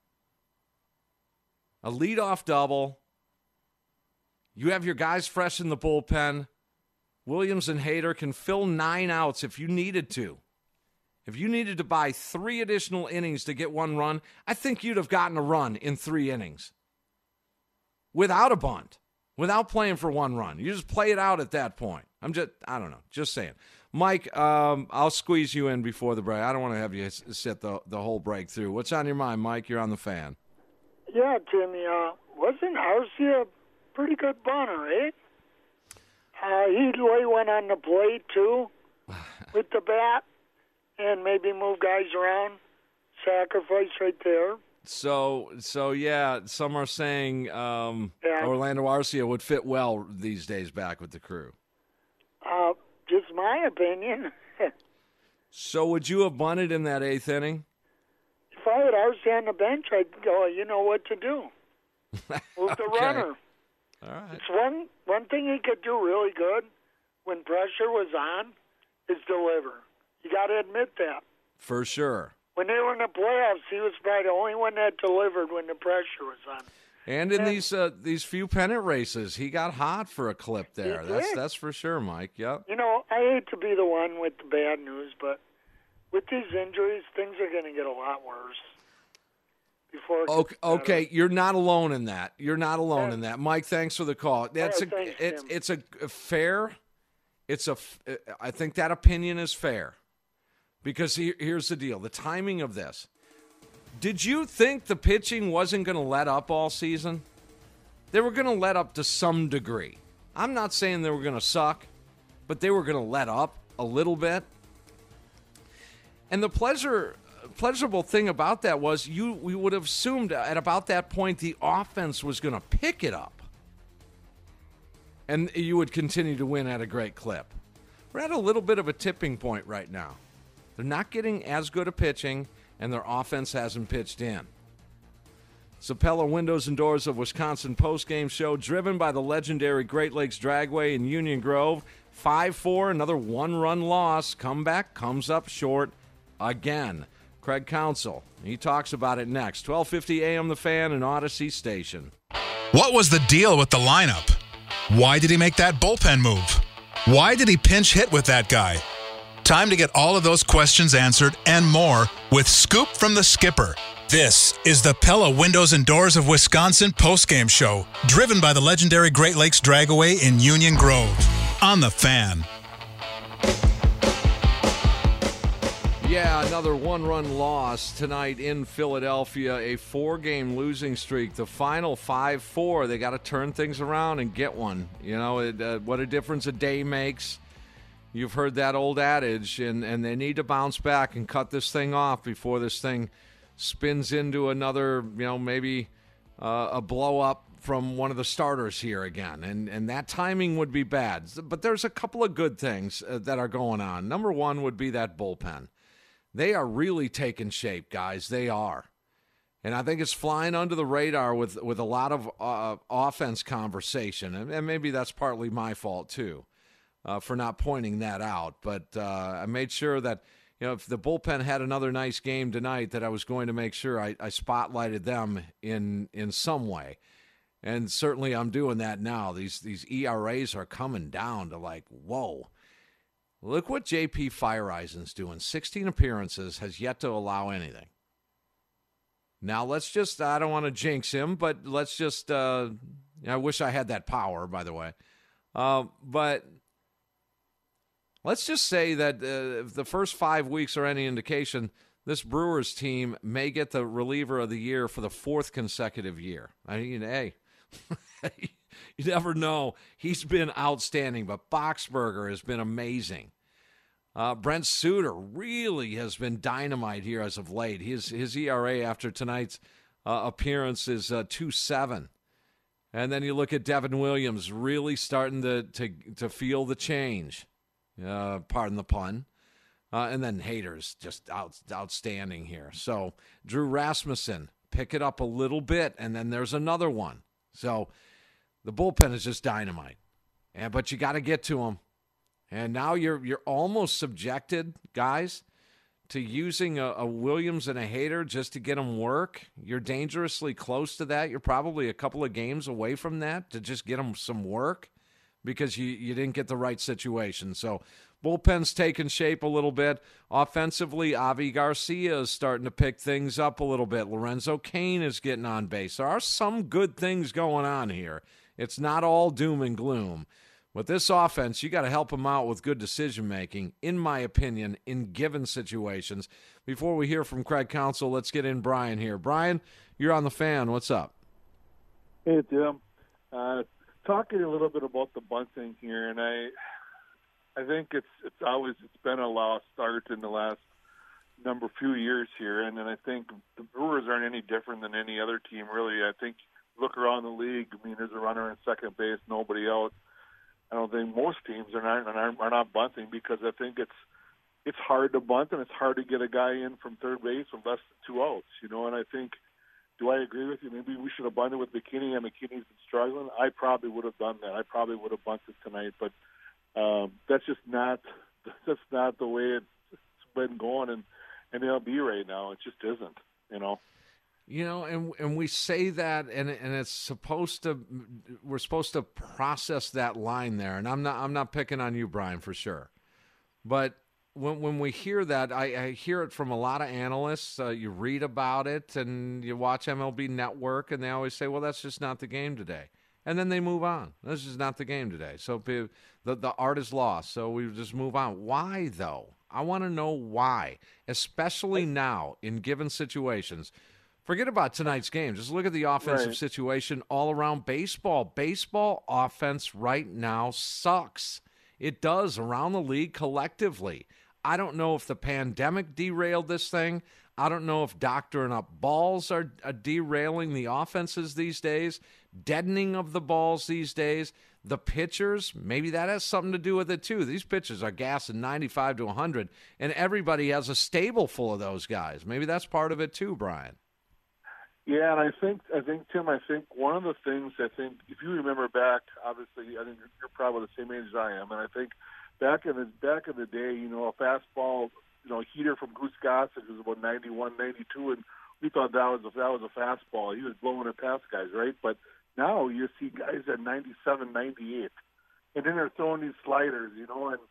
A leadoff double. You have your guys fresh in the bullpen. Williams and Hader can fill nine outs if you needed to. If you needed to buy three additional innings to get one run, I think you'd have gotten a run in three innings. Without a bunt. Without playing for one run. You just play it out at that point. I'm just, I don't know, just saying. Mike, um, I'll squeeze you in before the break. I don't want to have you sit the, the whole break through. What's on your mind, Mike? You're on the fan. Yeah, Jimmy, uh, wasn't Arcia a pretty good bunter, eh? Uh, he'd lay one on the plate, too, with the bat, and maybe move guys around. Sacrifice right there. So, so yeah, some are saying um, Yeah. Orlando Arcia would fit well these days back with the Crew. Uh, just my opinion. So would you have bunted in that eighth inning? If I had Arcia on the bench, I'd go, you know what to do. Move the Okay. runner. All right. It's one one thing he could do really good when pressure was on is deliver. You got to admit that. For sure. When they were in the playoffs, he was probably the only one that delivered when the pressure was on. And in Yeah. these uh, these few pennant races, he got hot for a clip there. He That's did. that's for sure, Mike. Yep. You know, I hate to be the one with the bad news, but with these injuries, things are going to get a lot worse. Before it Okay, gets better. okay, you're not alone in that. You're not alone Yeah. in that, Mike. Thanks for the call. That's right, a thanks, it's Tim. it's a, a fair. It's a. f- I think that opinion is fair, because here, here's the deal: the timing of this. Did you think the pitching wasn't going to let up all season? They were going to let up to some degree. I'm not saying they were going to suck, but they were going to let up a little bit. And the pleasure, pleasurable thing about that was you we would have assumed at about that point the offense was going to pick it up. And you would continue to win at a great clip. We're at a little bit of a tipping point right now. They're not getting as good a pitching, and their offense hasn't pitched in. Sapella Windows and Doors of Wisconsin postgame show, driven by the legendary Great Lakes Dragway in Union Grove. five four, another one-run loss. Comeback comes up short again. Craig Counsell, he talks about it next. twelve fifty A M The Fan and Odyssey Station. What was the deal with the lineup? Why did he make that bullpen move? Why did he pinch hit with that guy? Time to get all of those questions answered and more with Scoop from the Skipper. This is the Pella Windows and Doors of Wisconsin postgame show, driven by the legendary Great Lakes Dragaway in Union Grove. On The Fan. Yeah, another one-run loss tonight in Philadelphia, a four-game losing streak. The final five four, they got to turn things around and get one. You know, it, uh, what a difference a day makes. You've heard that old adage, and, and they need to bounce back and cut this thing off before this thing spins into another, you know, maybe uh, a blow-up from one of the starters here again. And, and that timing would be bad. But there's a couple of good things uh, that are going on. Number one would be that bullpen. They are really taking shape, guys. They are. And I think it's flying under the radar with, with a lot of uh, offense conversation. And, and maybe that's partly my fault, too, uh, for not pointing that out. But uh, I made sure that, you know, if the bullpen had another nice game tonight, that I was going to make sure I, I spotlighted them in in some way. And certainly I'm doing that now. These, these E R As are coming down to like, whoa. Look what J P Fireisen's doing. sixteen appearances, has yet to allow anything. Now, let's just, I don't want to jinx him, but let's just, uh, I wish I had that power, by the way. Uh, but let's just say that uh, if the first five weeks are any indication, this Brewers team may get the reliever of the year for the fourth consecutive year. I mean, hey, you never know. He's been outstanding, but Boxberger has been amazing. Uh, Brent Suter really has been dynamite here as of late. His his E R A after tonight's uh, appearance is uh, two seven. And then you look at Devin Williams really starting to to, to feel the change. Uh, pardon the pun. Uh, and then Hader's just out, outstanding here. So Drew Rasmussen, pick it up a little bit, and then there's another one. So the bullpen is just dynamite. And, but you got to get to them. And now you're you're almost subjected, guys, to using a, a Williams and a Hader just to get them work. You're dangerously close to that. You're probably a couple of games away from that to just get them some work because you, you didn't get the right situation. So bullpen's taking shape a little bit. Offensively, Avi Garcia is starting to pick things up a little bit. Lorenzo Cain is getting on base. There are some good things going on here. It's not all doom and gloom. With this offense, you got to help them out with good decision-making, in my opinion, in given situations. Before we hear from Craig Counsell, let's get in Brian here. Brian, you're on The Fan. What's up? Hey, Tim. Uh, talking a little bit about the bunting here, and I I think it's it's always it's been a lost start in the last number few years here, and then I think the Brewers aren't any different than any other team, really. I think look around the league. I mean, there's a runner in second base, nobody out. I don't think most teams are not are not bunting because I think it's it's hard to bunt and it's hard to get a guy in from third base with less than two outs. You know, and I think, do I agree with you? Maybe we should have bunted with McKinney, and McKinney's been struggling. I probably would have done that. I probably would have bunted tonight, but um, that's just not that's not the way it's been going in, in L B right now. It just isn't. You know. You know, and and we say that, and and it's supposed to. We're supposed to process that line there, and I'm not. I'm not picking on you, Brian, for sure. But when when we hear that, I, I hear it from a lot of analysts. Uh, you read about it, and you watch M L B Network, and they always say, "Well, that's just not the game today," and then they move on. This is not the game today. So the the art is lost. So we just move on. Why though? I want to know why, especially now in given situations. Forget about tonight's game. Just look at the offensive right. situation all around baseball. Baseball offense right now sucks. It does around the league collectively. I don't know if the pandemic derailed this thing. I don't know if doctoring up balls are, are derailing the offenses these days, deadening of the balls these days. The pitchers, maybe that has something to do with it too. These pitchers are gassing ninety-five to one hundred, and everybody has a stable full of those guys. Maybe that's part of it too, Brian. Yeah, and I think, I think, Tim, I think one of the things, I think, if you remember back, obviously, I think you're probably the same age as I am, and I think back in the back in the day, you know, a fastball, you know, heater from Goose Gossett was about ninety-one, ninety-two, and we thought that was a, that was a fastball. He was blowing it past guys, right? But now you see guys at ninety-seven, ninety-eight, and then they're throwing these sliders, you know, and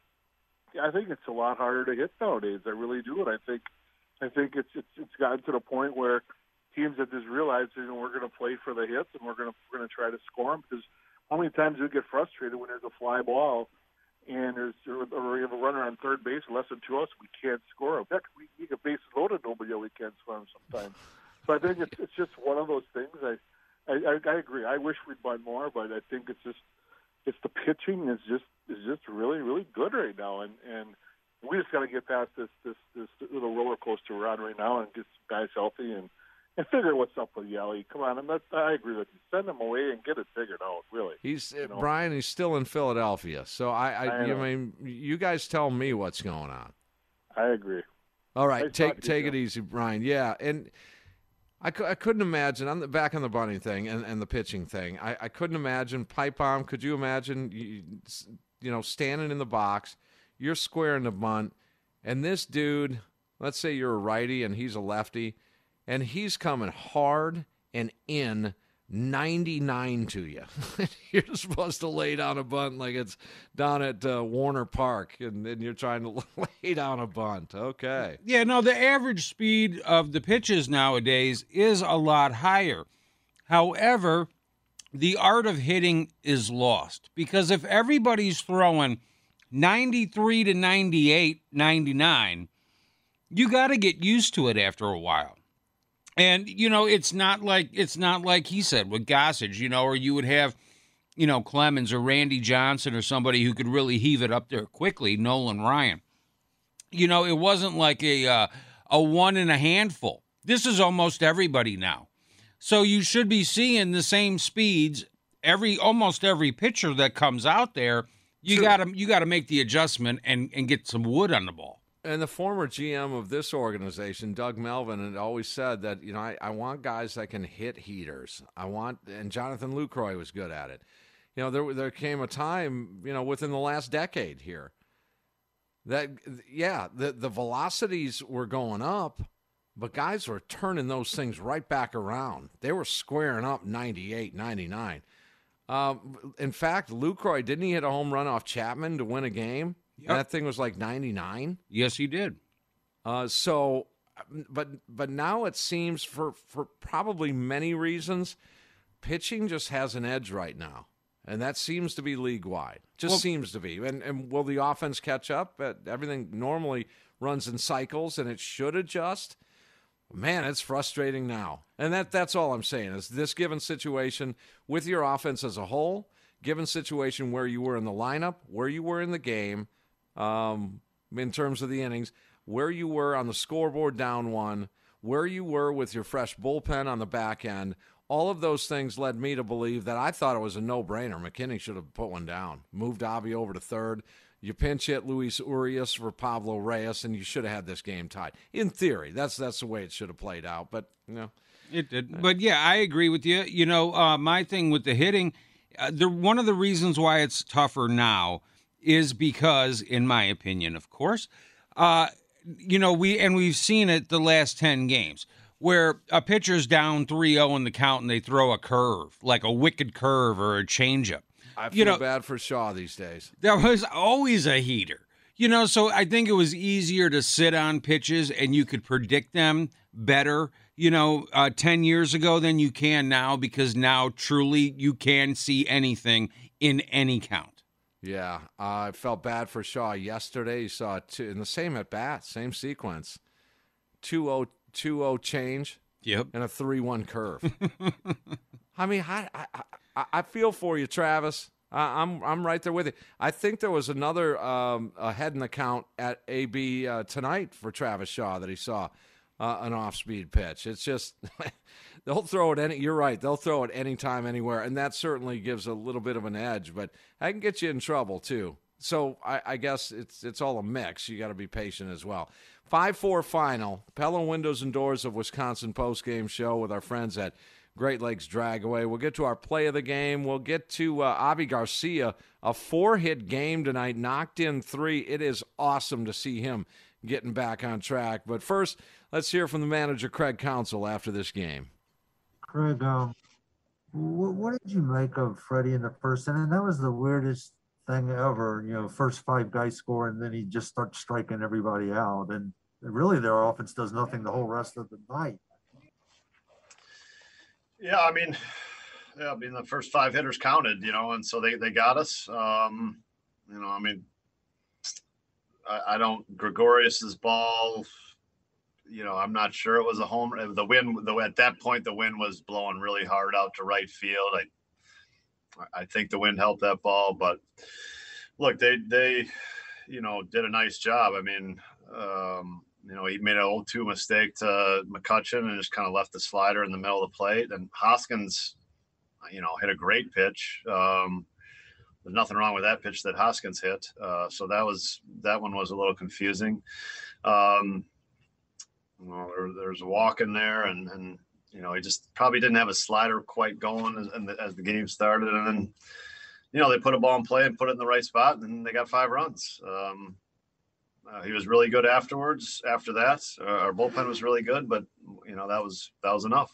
I think it's a lot harder to hit nowadays. I really do, and I think, I think it's it's it's gotten to the point where teams have just realized, you know, we're going to play for the hits and we're going to we're going to try to score them, because how many times do we get frustrated when there's a fly ball and there's or we have a runner on third base less than two outs, we can't score them. Heck, we, we get bases loaded, nobody we can't score them sometimes. So I think it's it's just one of those things. I I, I agree. I wish we'd bunt more, but I think it's just it's the pitching is just is just really really good right now, and and we just got to get past this this this little roller coaster we're on right now and get some guys healthy and. And figure what's up with Yelly. Come on, and that's, I agree with you. Send him away and get it figured out. Really, he's you know? Brian. He's still in Philadelphia, so I, I, I I mean, you guys tell me what's going on. I agree. All right, nice take take you, it easy, Brian. Yeah, and I, I couldn't imagine. I'm back on the bunting thing and, and the pitching thing. I, I couldn't imagine pipe bomb. Could you imagine? You, you know, standing in the box, you're squaring the bunt, and this dude. Let's say you're a righty and he's a lefty. And he's coming hard and in ninety-nine to you. You're supposed to lay down a bunt like it's down at uh, Warner Park, and, and you're trying to lay down a bunt. Okay. Yeah, no, the average speed of the pitches nowadays is a lot higher. However, the art of hitting is lost, because if everybody's throwing ninety-three to ninety-eight, ninety-nine, you got to get used to it after a while. And, you know, it's not like it's not like he said with Gossage, you know, or you would have, you know, Clemens or Randy Johnson or somebody who could really heave it up there quickly, Nolan Ryan. You know, it wasn't like a uh, a one in a handful. This is almost everybody now. So you should be seeing the same speeds every almost every pitcher that comes out there. You got to you got to make the adjustment and, and get some wood on the ball. And the former G M of this organization, Doug Melvin, had always said that, you know, I, I want guys that can hit heaters. I want, and Jonathan Lucroy was good at it. You know, there there came a time, you know, within the last decade here that, yeah, the, the velocities were going up, but guys were turning those things right back around. They were squaring up ninety-eight, ninety-nine. Um, in fact, Lucroy, didn't he hit a home run off Chapman to win a game? Yep. That thing was like ninety-nine. Yes, he did. Uh, so, but but now it seems for, for probably many reasons, pitching just has an edge right now. And that seems to be league-wide. Just well, seems to be. And, and will the offense catch up? Everything normally runs in cycles, and it should adjust. Man, it's frustrating now. And that that's all I'm saying is this given situation with your offense as a whole, given situation where you were in the lineup, where you were in the game, Um, in terms of the innings, where you were on the scoreboard down one, where you were with your fresh bullpen on the back end, all of those things led me to believe that I thought it was a no-brainer. McKinney should have put one down, moved Avi over to third. You pinch hit Luis Urias for Pablo Reyes, and you should have had this game tied. In theory, that's that's the way it should have played out. But you know, it did. But yeah, I agree with you. You know, uh, my thing with the hitting, uh, the one of the reasons why it's tougher now is because, in my opinion, of course, uh, you know, we and we've seen it the last ten games where a pitcher's down three oh in the count and they throw a curve, like a wicked curve or a changeup. I feel you know, bad for Shaw these days. That was always a heater. You know, so I think it was easier to sit on pitches and you could predict them better, you know, uh, ten years ago than you can now, because now truly you can see anything in any count. Yeah, uh, I felt bad for Shaw yesterday. You saw it too, in the same at bat, same sequence. two oh two oh change. Yep. And a three one curve. I mean, I, I I I feel for you, Travis. I, I'm I'm right there with you. I think there was another um, a head in the count at A B uh, tonight for Travis Shaw that he saw uh, an off-speed pitch. It's just they'll throw it any. You're right. They'll throw it anytime, anywhere, and that certainly gives a little bit of an edge. But I can get you in trouble too. So I, I guess it's it's all a mix. You got to be patient as well. five four final. Pella Windows and Doors of Wisconsin postgame show with our friends at Great Lakes Dragaway. We'll get to our play of the game. We'll get to uh, Avi Garcia, a four-hit game tonight, knocked in three. It is awesome to see him getting back on track. But first, let's hear from the manager, Craig Counsell, after this game. Craig, um, what, what did you make of Freddie in the first inning? That was the weirdest thing ever. You know, first five guys score, and then he just starts striking everybody out. And really, their offense does nothing the whole rest of the night. Yeah, I mean, yeah, I mean, the first five hitters counted, you know, and so they, they got us. Um, you know, I mean, I, I don't Gregorius's ball. You know, I'm not sure it was a home. The wind, the at that point, the wind was blowing really hard out to right field. I, I think the wind helped that ball, but look, they they, you know, did a nice job. I mean. Um, You know, he made an oh two mistake to McCutchen and just kind of left the slider in the middle of the plate. And Hoskins, you know, hit a great pitch. Um, there's nothing wrong with that pitch that Hoskins hit. Uh, so that was that one was a little confusing. Um, you know, there, there's a walk in there, and and you know, he just probably didn't have a slider quite going as, as the game started. And then, you know, they put a ball in play and put it in the right spot, and they got five runs. Um, Uh, he was really good afterwards. After that, uh, our bullpen was really good, but you know that was that was enough.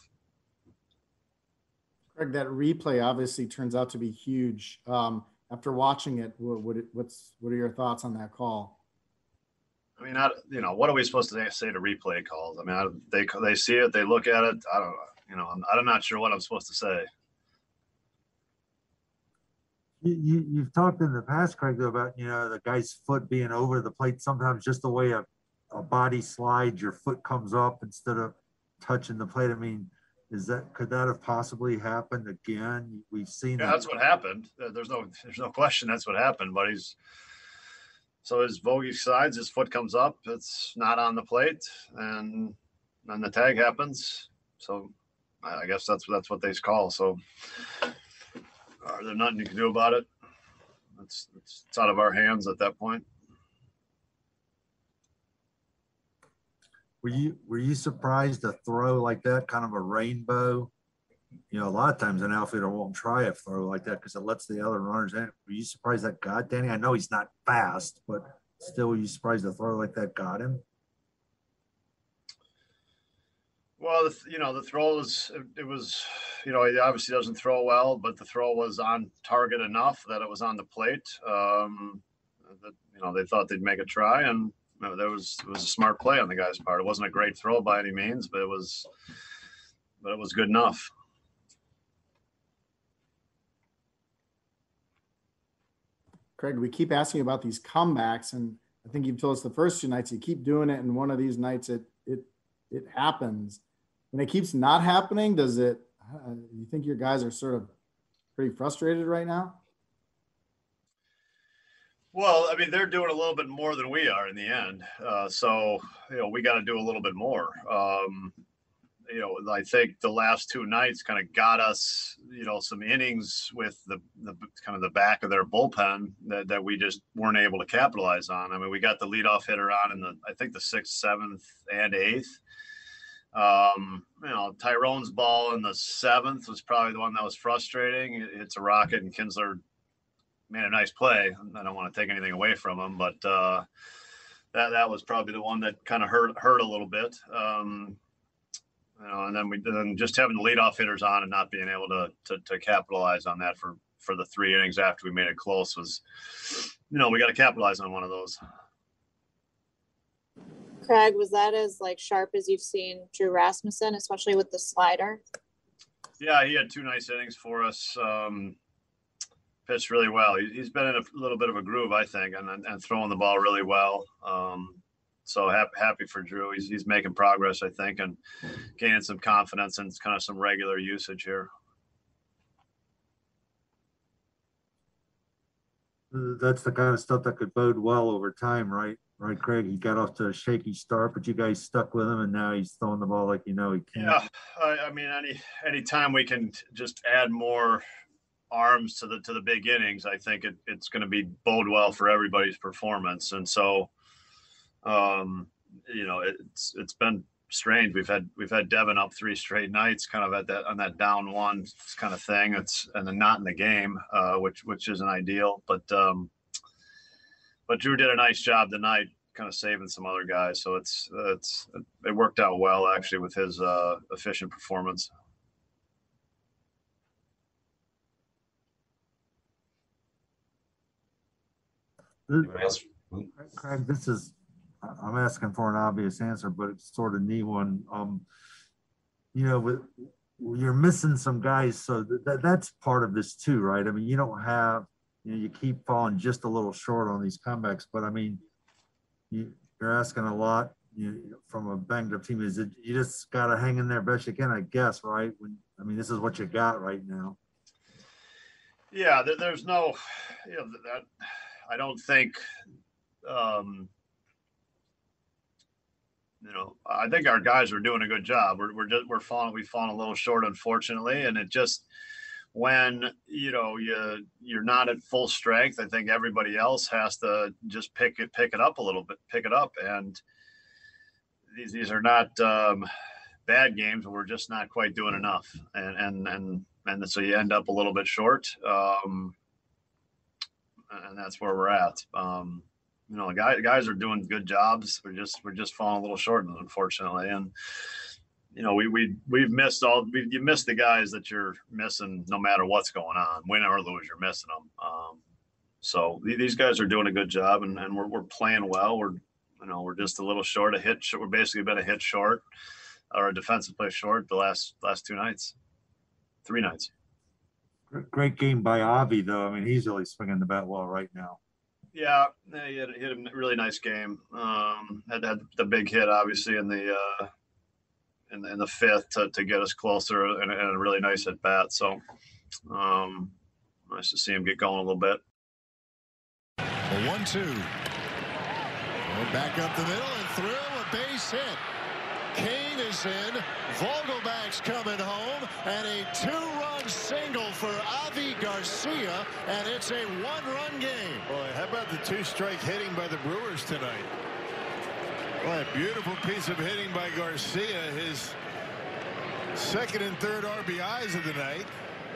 Craig, that replay obviously turns out to be huge. Um, after watching it, what, what what's what are your thoughts on that call? I mean, I, you know, what are we supposed to say to replay calls? I mean, I, they they see it, they look at it. I don't, you know, I'm, I'm not sure what I'm supposed to say. You, you, you've talked in the past, Craig, though, about, you know, the guy's foot being over the plate. Sometimes just the way a, a body slides, your foot comes up instead of touching the plate. I mean, is that could that have possibly happened again? We've seen yeah, that. That's what happened. There's no there's no question that's what happened. But he's so his bogey slides, his foot comes up. It's not on the plate, and then the tag happens. So I guess that's that's what they call. So. Are there nothing you can do about it? It's, it's, it's out of our hands at that point. Were you were you surprised a throw like that, kind of a rainbow? You know, a lot of times an outfielder won't try a throw like that because it lets the other runners in. Were you surprised that got Danny? I know he's not fast, but still, were you surprised a throw like that got him? Well, you know, the throw was, it was, you know, he obviously doesn't throw well, but the throw was on target enough that it was on the plate. Um, that, you know, they thought they'd make a try, and you know, there was, it was a smart play on the guy's part. It wasn't a great throw by any means, but it was, but it was good enough. Craig, we keep asking about these comebacks, and I think you've told us the first two nights you keep doing it, and one of these nights it it it happens. When it keeps not happening, does it, uh, you think your guys are sort of pretty frustrated right now? Well, I mean, they're doing a little bit more than we are in the end. Uh, so, you know, we got to do a little bit more. Um, you know, I think the last two nights kind of got us, you know, some innings with the, the kind of the back of their bullpen that, that we just weren't able to capitalize on. I mean, we got the leadoff hitter on in the, I think the sixth, seventh, and eighth. Um, you know, Tyrone's ball in the seventh was probably the one that was frustrating. It, it's a rocket, and Kinsler made a nice play. I don't want to take anything away from him, but uh, that that was probably the one that kind of hurt hurt a little bit. Um, you know, and then we then just having the leadoff hitters on and not being able to, to to capitalize on that for for the three innings after we made it close was, you know, we got to capitalize on one of those. Craig, was that as like sharp as you've seen Drew Rasmussen, especially with the slider? Yeah, he had two nice innings for us. Um, pitched really well. He, he's been in a little bit of a groove, I think, and and throwing the ball really well. Um, so happy, happy for Drew. He's he's making progress, I think, and gaining some confidence and kind of some regular usage here. That's the kind of stuff that could bode well over time, right? Right, Craig? He got off to a shaky start, but you guys stuck with him, and now he's throwing the ball like you know he can. Yeah, I, I mean, any any time we can just add more arms to the to the big innings, I think it, it's going to be bode well for everybody's performance. And so, um, you know, it's it's been strange. We've had we've had Devin up three straight nights, kind of at that on that down one kind of thing. It's and then not in the game, uh, which which isn't ideal. But um, but Drew did a nice job tonight, kind of saving some other guys. So it's it's it worked out well actually with his uh, efficient performance. Craig, this is, I'm asking for an obvious answer, but it's sort of neat one. Um, you know, with, you're missing some guys, so that, that's part of this too, right? I mean, you don't have, you know, you keep falling just a little short on these comebacks, but I mean, you, you're asking a lot you know, from a banged up team. Is it, you just got to hang in there best you can, I guess, right? When, I mean, this is what you got right now. Yeah, there, there's no, you know, that. I don't think, um, you know, I think our guys are doing a good job. We're we're just we're falling we've fallen a little short, unfortunately, and it just when you know you you're not at full strength. I think everybody else has to just pick it pick it up a little bit, pick it up, and these these are not um, bad games. We're just not quite doing enough, and and and and so you end up a little bit short. Um, And that's where we're at. Um, you know, the guys, guys are doing good jobs. We're just, we're just falling a little short, unfortunately. And you know, we we we've missed all. We, you miss the guys that you're missing, no matter what's going on, win or lose, you're missing them. Um, so these guys are doing a good job, and, and we're we're playing well. We're, you know, we're just a little short, a hit. We're basically been a hit short, or a defensive play short the last last two nights, three nights. Great game by Avi, though. I mean, he's really swinging the bat well right now. Yeah, he had, he had a really nice game. Um, had had the big hit, obviously, in the uh, in, the, in the fifth to, to get us closer, and, and a really nice at bat. So um, nice to see him get going a little bit. A one two. We're back up the middle and through a base hit. Kane is in. Vogelback's coming home, and a two-run single for Avi Garcia, and it's a one-run game. Boy, how about the two-strike hitting by the Brewers tonight? Boy, a beautiful piece of hitting by Garcia, his second and third R B Is of the night.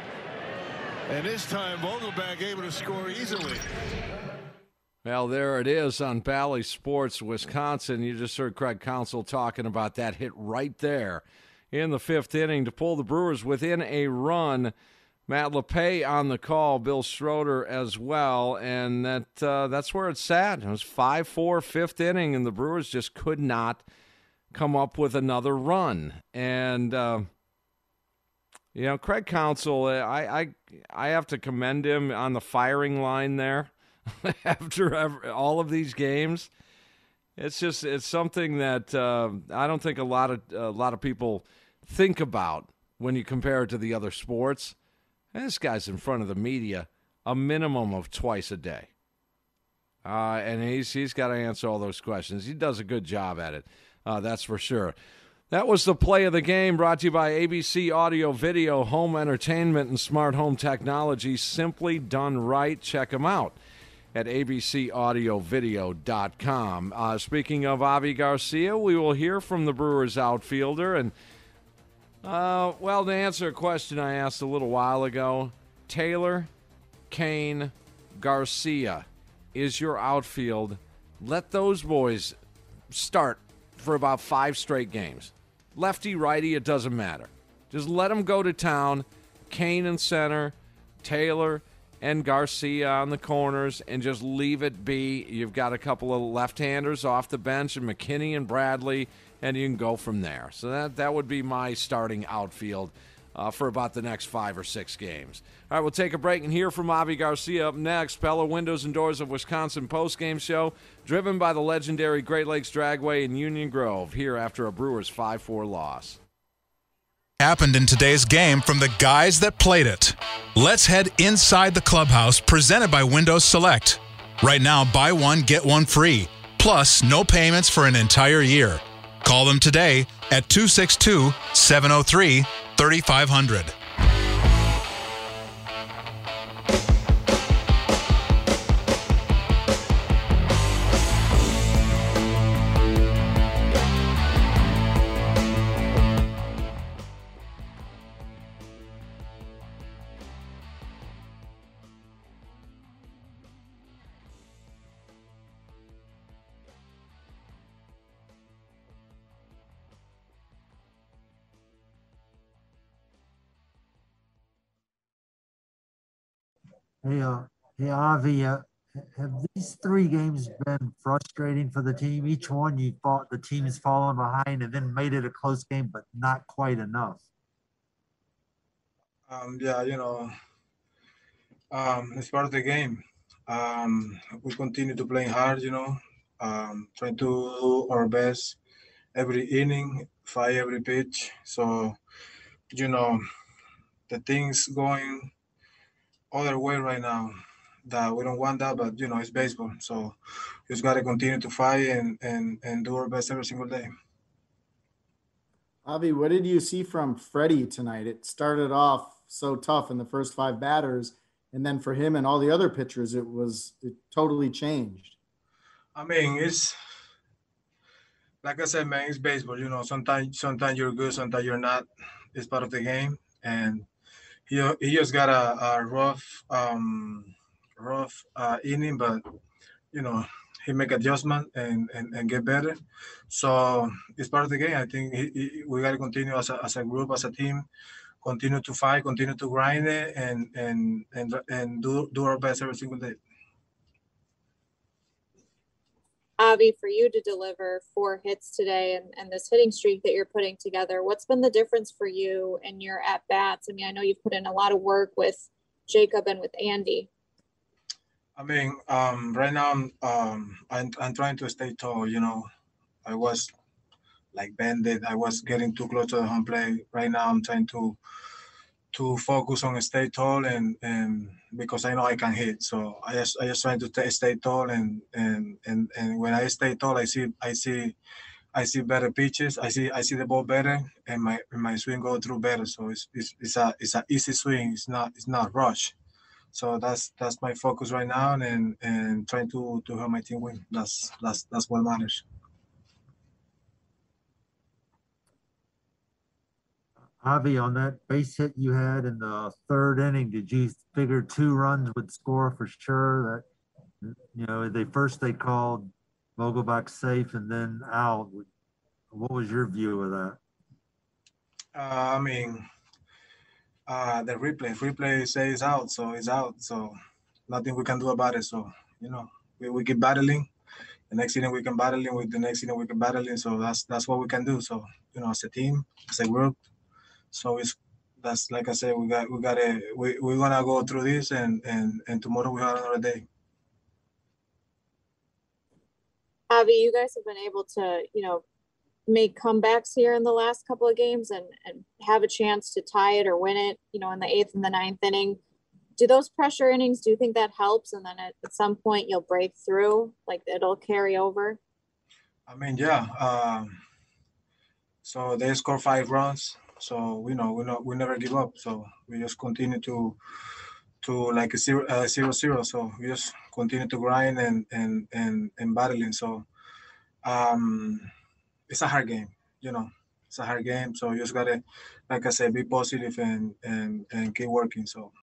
And this time, Vogelback able to score easily. Well, there it is on Bally Sports, Wisconsin. You just heard Craig Counsell talking about that hit right there in the fifth inning to pull the Brewers within a run. Matt LePay on the call, Bill Schroeder as well, and that uh, that's where it's at. It was five four, fifth inning, and the Brewers just could not come up with another run. And, uh, you know, Craig Counsell, I, I, I have to commend him on the firing line there. After every, all of these games, it's just it's something that uh, I don't think a lot of a lot of people think about when you compare it to the other sports. And this guy's in front of the media a minimum of twice a day. uh, and he's he's got to answer all those questions. He does a good job at it, uh, that's for sure. That was the play of the game, brought to you by A B C Audio Video, Home Entertainment, and Smart Home Technology. Simply done right. Check them out at a b c audio video dot com. Uh, speaking of Avi Garcia, we will hear from the Brewers outfielder. And, uh, well, to answer a question I asked a little while ago, Taylor, Kane, Garcia is your outfield. Let those boys start for about five straight games. Lefty, righty, it doesn't matter. Just let them go to town. Kane in center, Taylor and Garcia on the corners, and just leave it be. You've got a couple of left-handers off the bench, and McKinney and Bradley, and you can go from there. So that, that would be my starting outfield uh, for about the next five or six games. All right, we'll take a break and hear from Avi Garcia up next. Pella Windows and Doors of Wisconsin postgame show, driven by the legendary Great Lakes Dragway in Union Grove, here after a Brewers five four loss. Happened in today's game from the guys that played it. Let's head inside the clubhouse, presented by Windows Select. Right now, buy one, get one free. Plus, no payments for an entire year. Call them today at two six two, seven oh three, three five zero zero. Hey, uh, hey, Avi, uh, have these three games been frustrating for the team? Each one you fought, the team is falling behind and then made it a close game, but not quite enough. Um, yeah, you know, um, it's part of the game. Um, we continue to play hard, you know, um, trying to do our best every inning, fight every pitch. So, you know, the things going other way right now, that we don't want that, but you know, it's baseball, so we just got to continue to fight and and and do our best every single day. Avi, what did you see from Freddie tonight? It started off so tough in the first five batters, and then for him and all the other pitchers, it was it totally changed. I mean, it's like I said, man, it's baseball. You know, sometimes sometimes you're good, sometimes you're not. It's part of the game, and He, he just got a, a rough um, rough uh, inning, but, you know, he make adjustment and, and, and get better. So it's part of the game. I think he, he, we got to continue as a, as a group, as a team, continue to fight, continue to grind it, and and and, and do, do our best every single day. Avi, for you to deliver four hits today and, and this hitting streak that you're putting together, what's been the difference for you in your at-bats? I mean, I know you've put in a lot of work with Jacob and with Andy. I mean, um, right now I'm, um, I'm, I'm trying to stay tall, you know. I was like bended. I was getting too close to the home plate. Right now I'm trying to to focus on stay tall and and because I know I can hit. So I just I just trying to stay, stay tall and and and and when I stay tall, I see I see I see better pitches. I see I see the ball better, and my and my swing go through better. So it's it's it's a it's an easy swing. It's not it's not rush. So that's that's my focus right now, and and trying to to help my team win. That's that's that's what matters. Avi, on that base hit you had in the third inning, did you figure two runs would score for sure? That, you know, they first they called Vogelbach safe and then out. What was your view of that? Uh, I mean, uh, the replay, replay says out, so it's out. So nothing we can do about it. So, you know, we, we keep battling. The next inning we can battling with the next inning we can battling. So that's that's what we can do. So, you know, as a team, as a group. So it's that's like I said, we got we gotta we we're gonna go through this, and and and tomorrow we have another day. Avi, you guys have been able to, you know, make comebacks here in the last couple of games and and have a chance to tie it or win it, you know, in the eighth and the ninth inning. do those pressure innings, do you think that helps? And then at, at some point you'll break through, like it'll carry over? I mean, yeah. Um, so they score five runs. So we know we know we never give up. So we just continue to to like a zero uh, zero zero. So we just continue to grind and and and, and battling. So um, it's a hard game, you know. It's a hard game. So you just gotta, like I said, be positive and and and keep working. So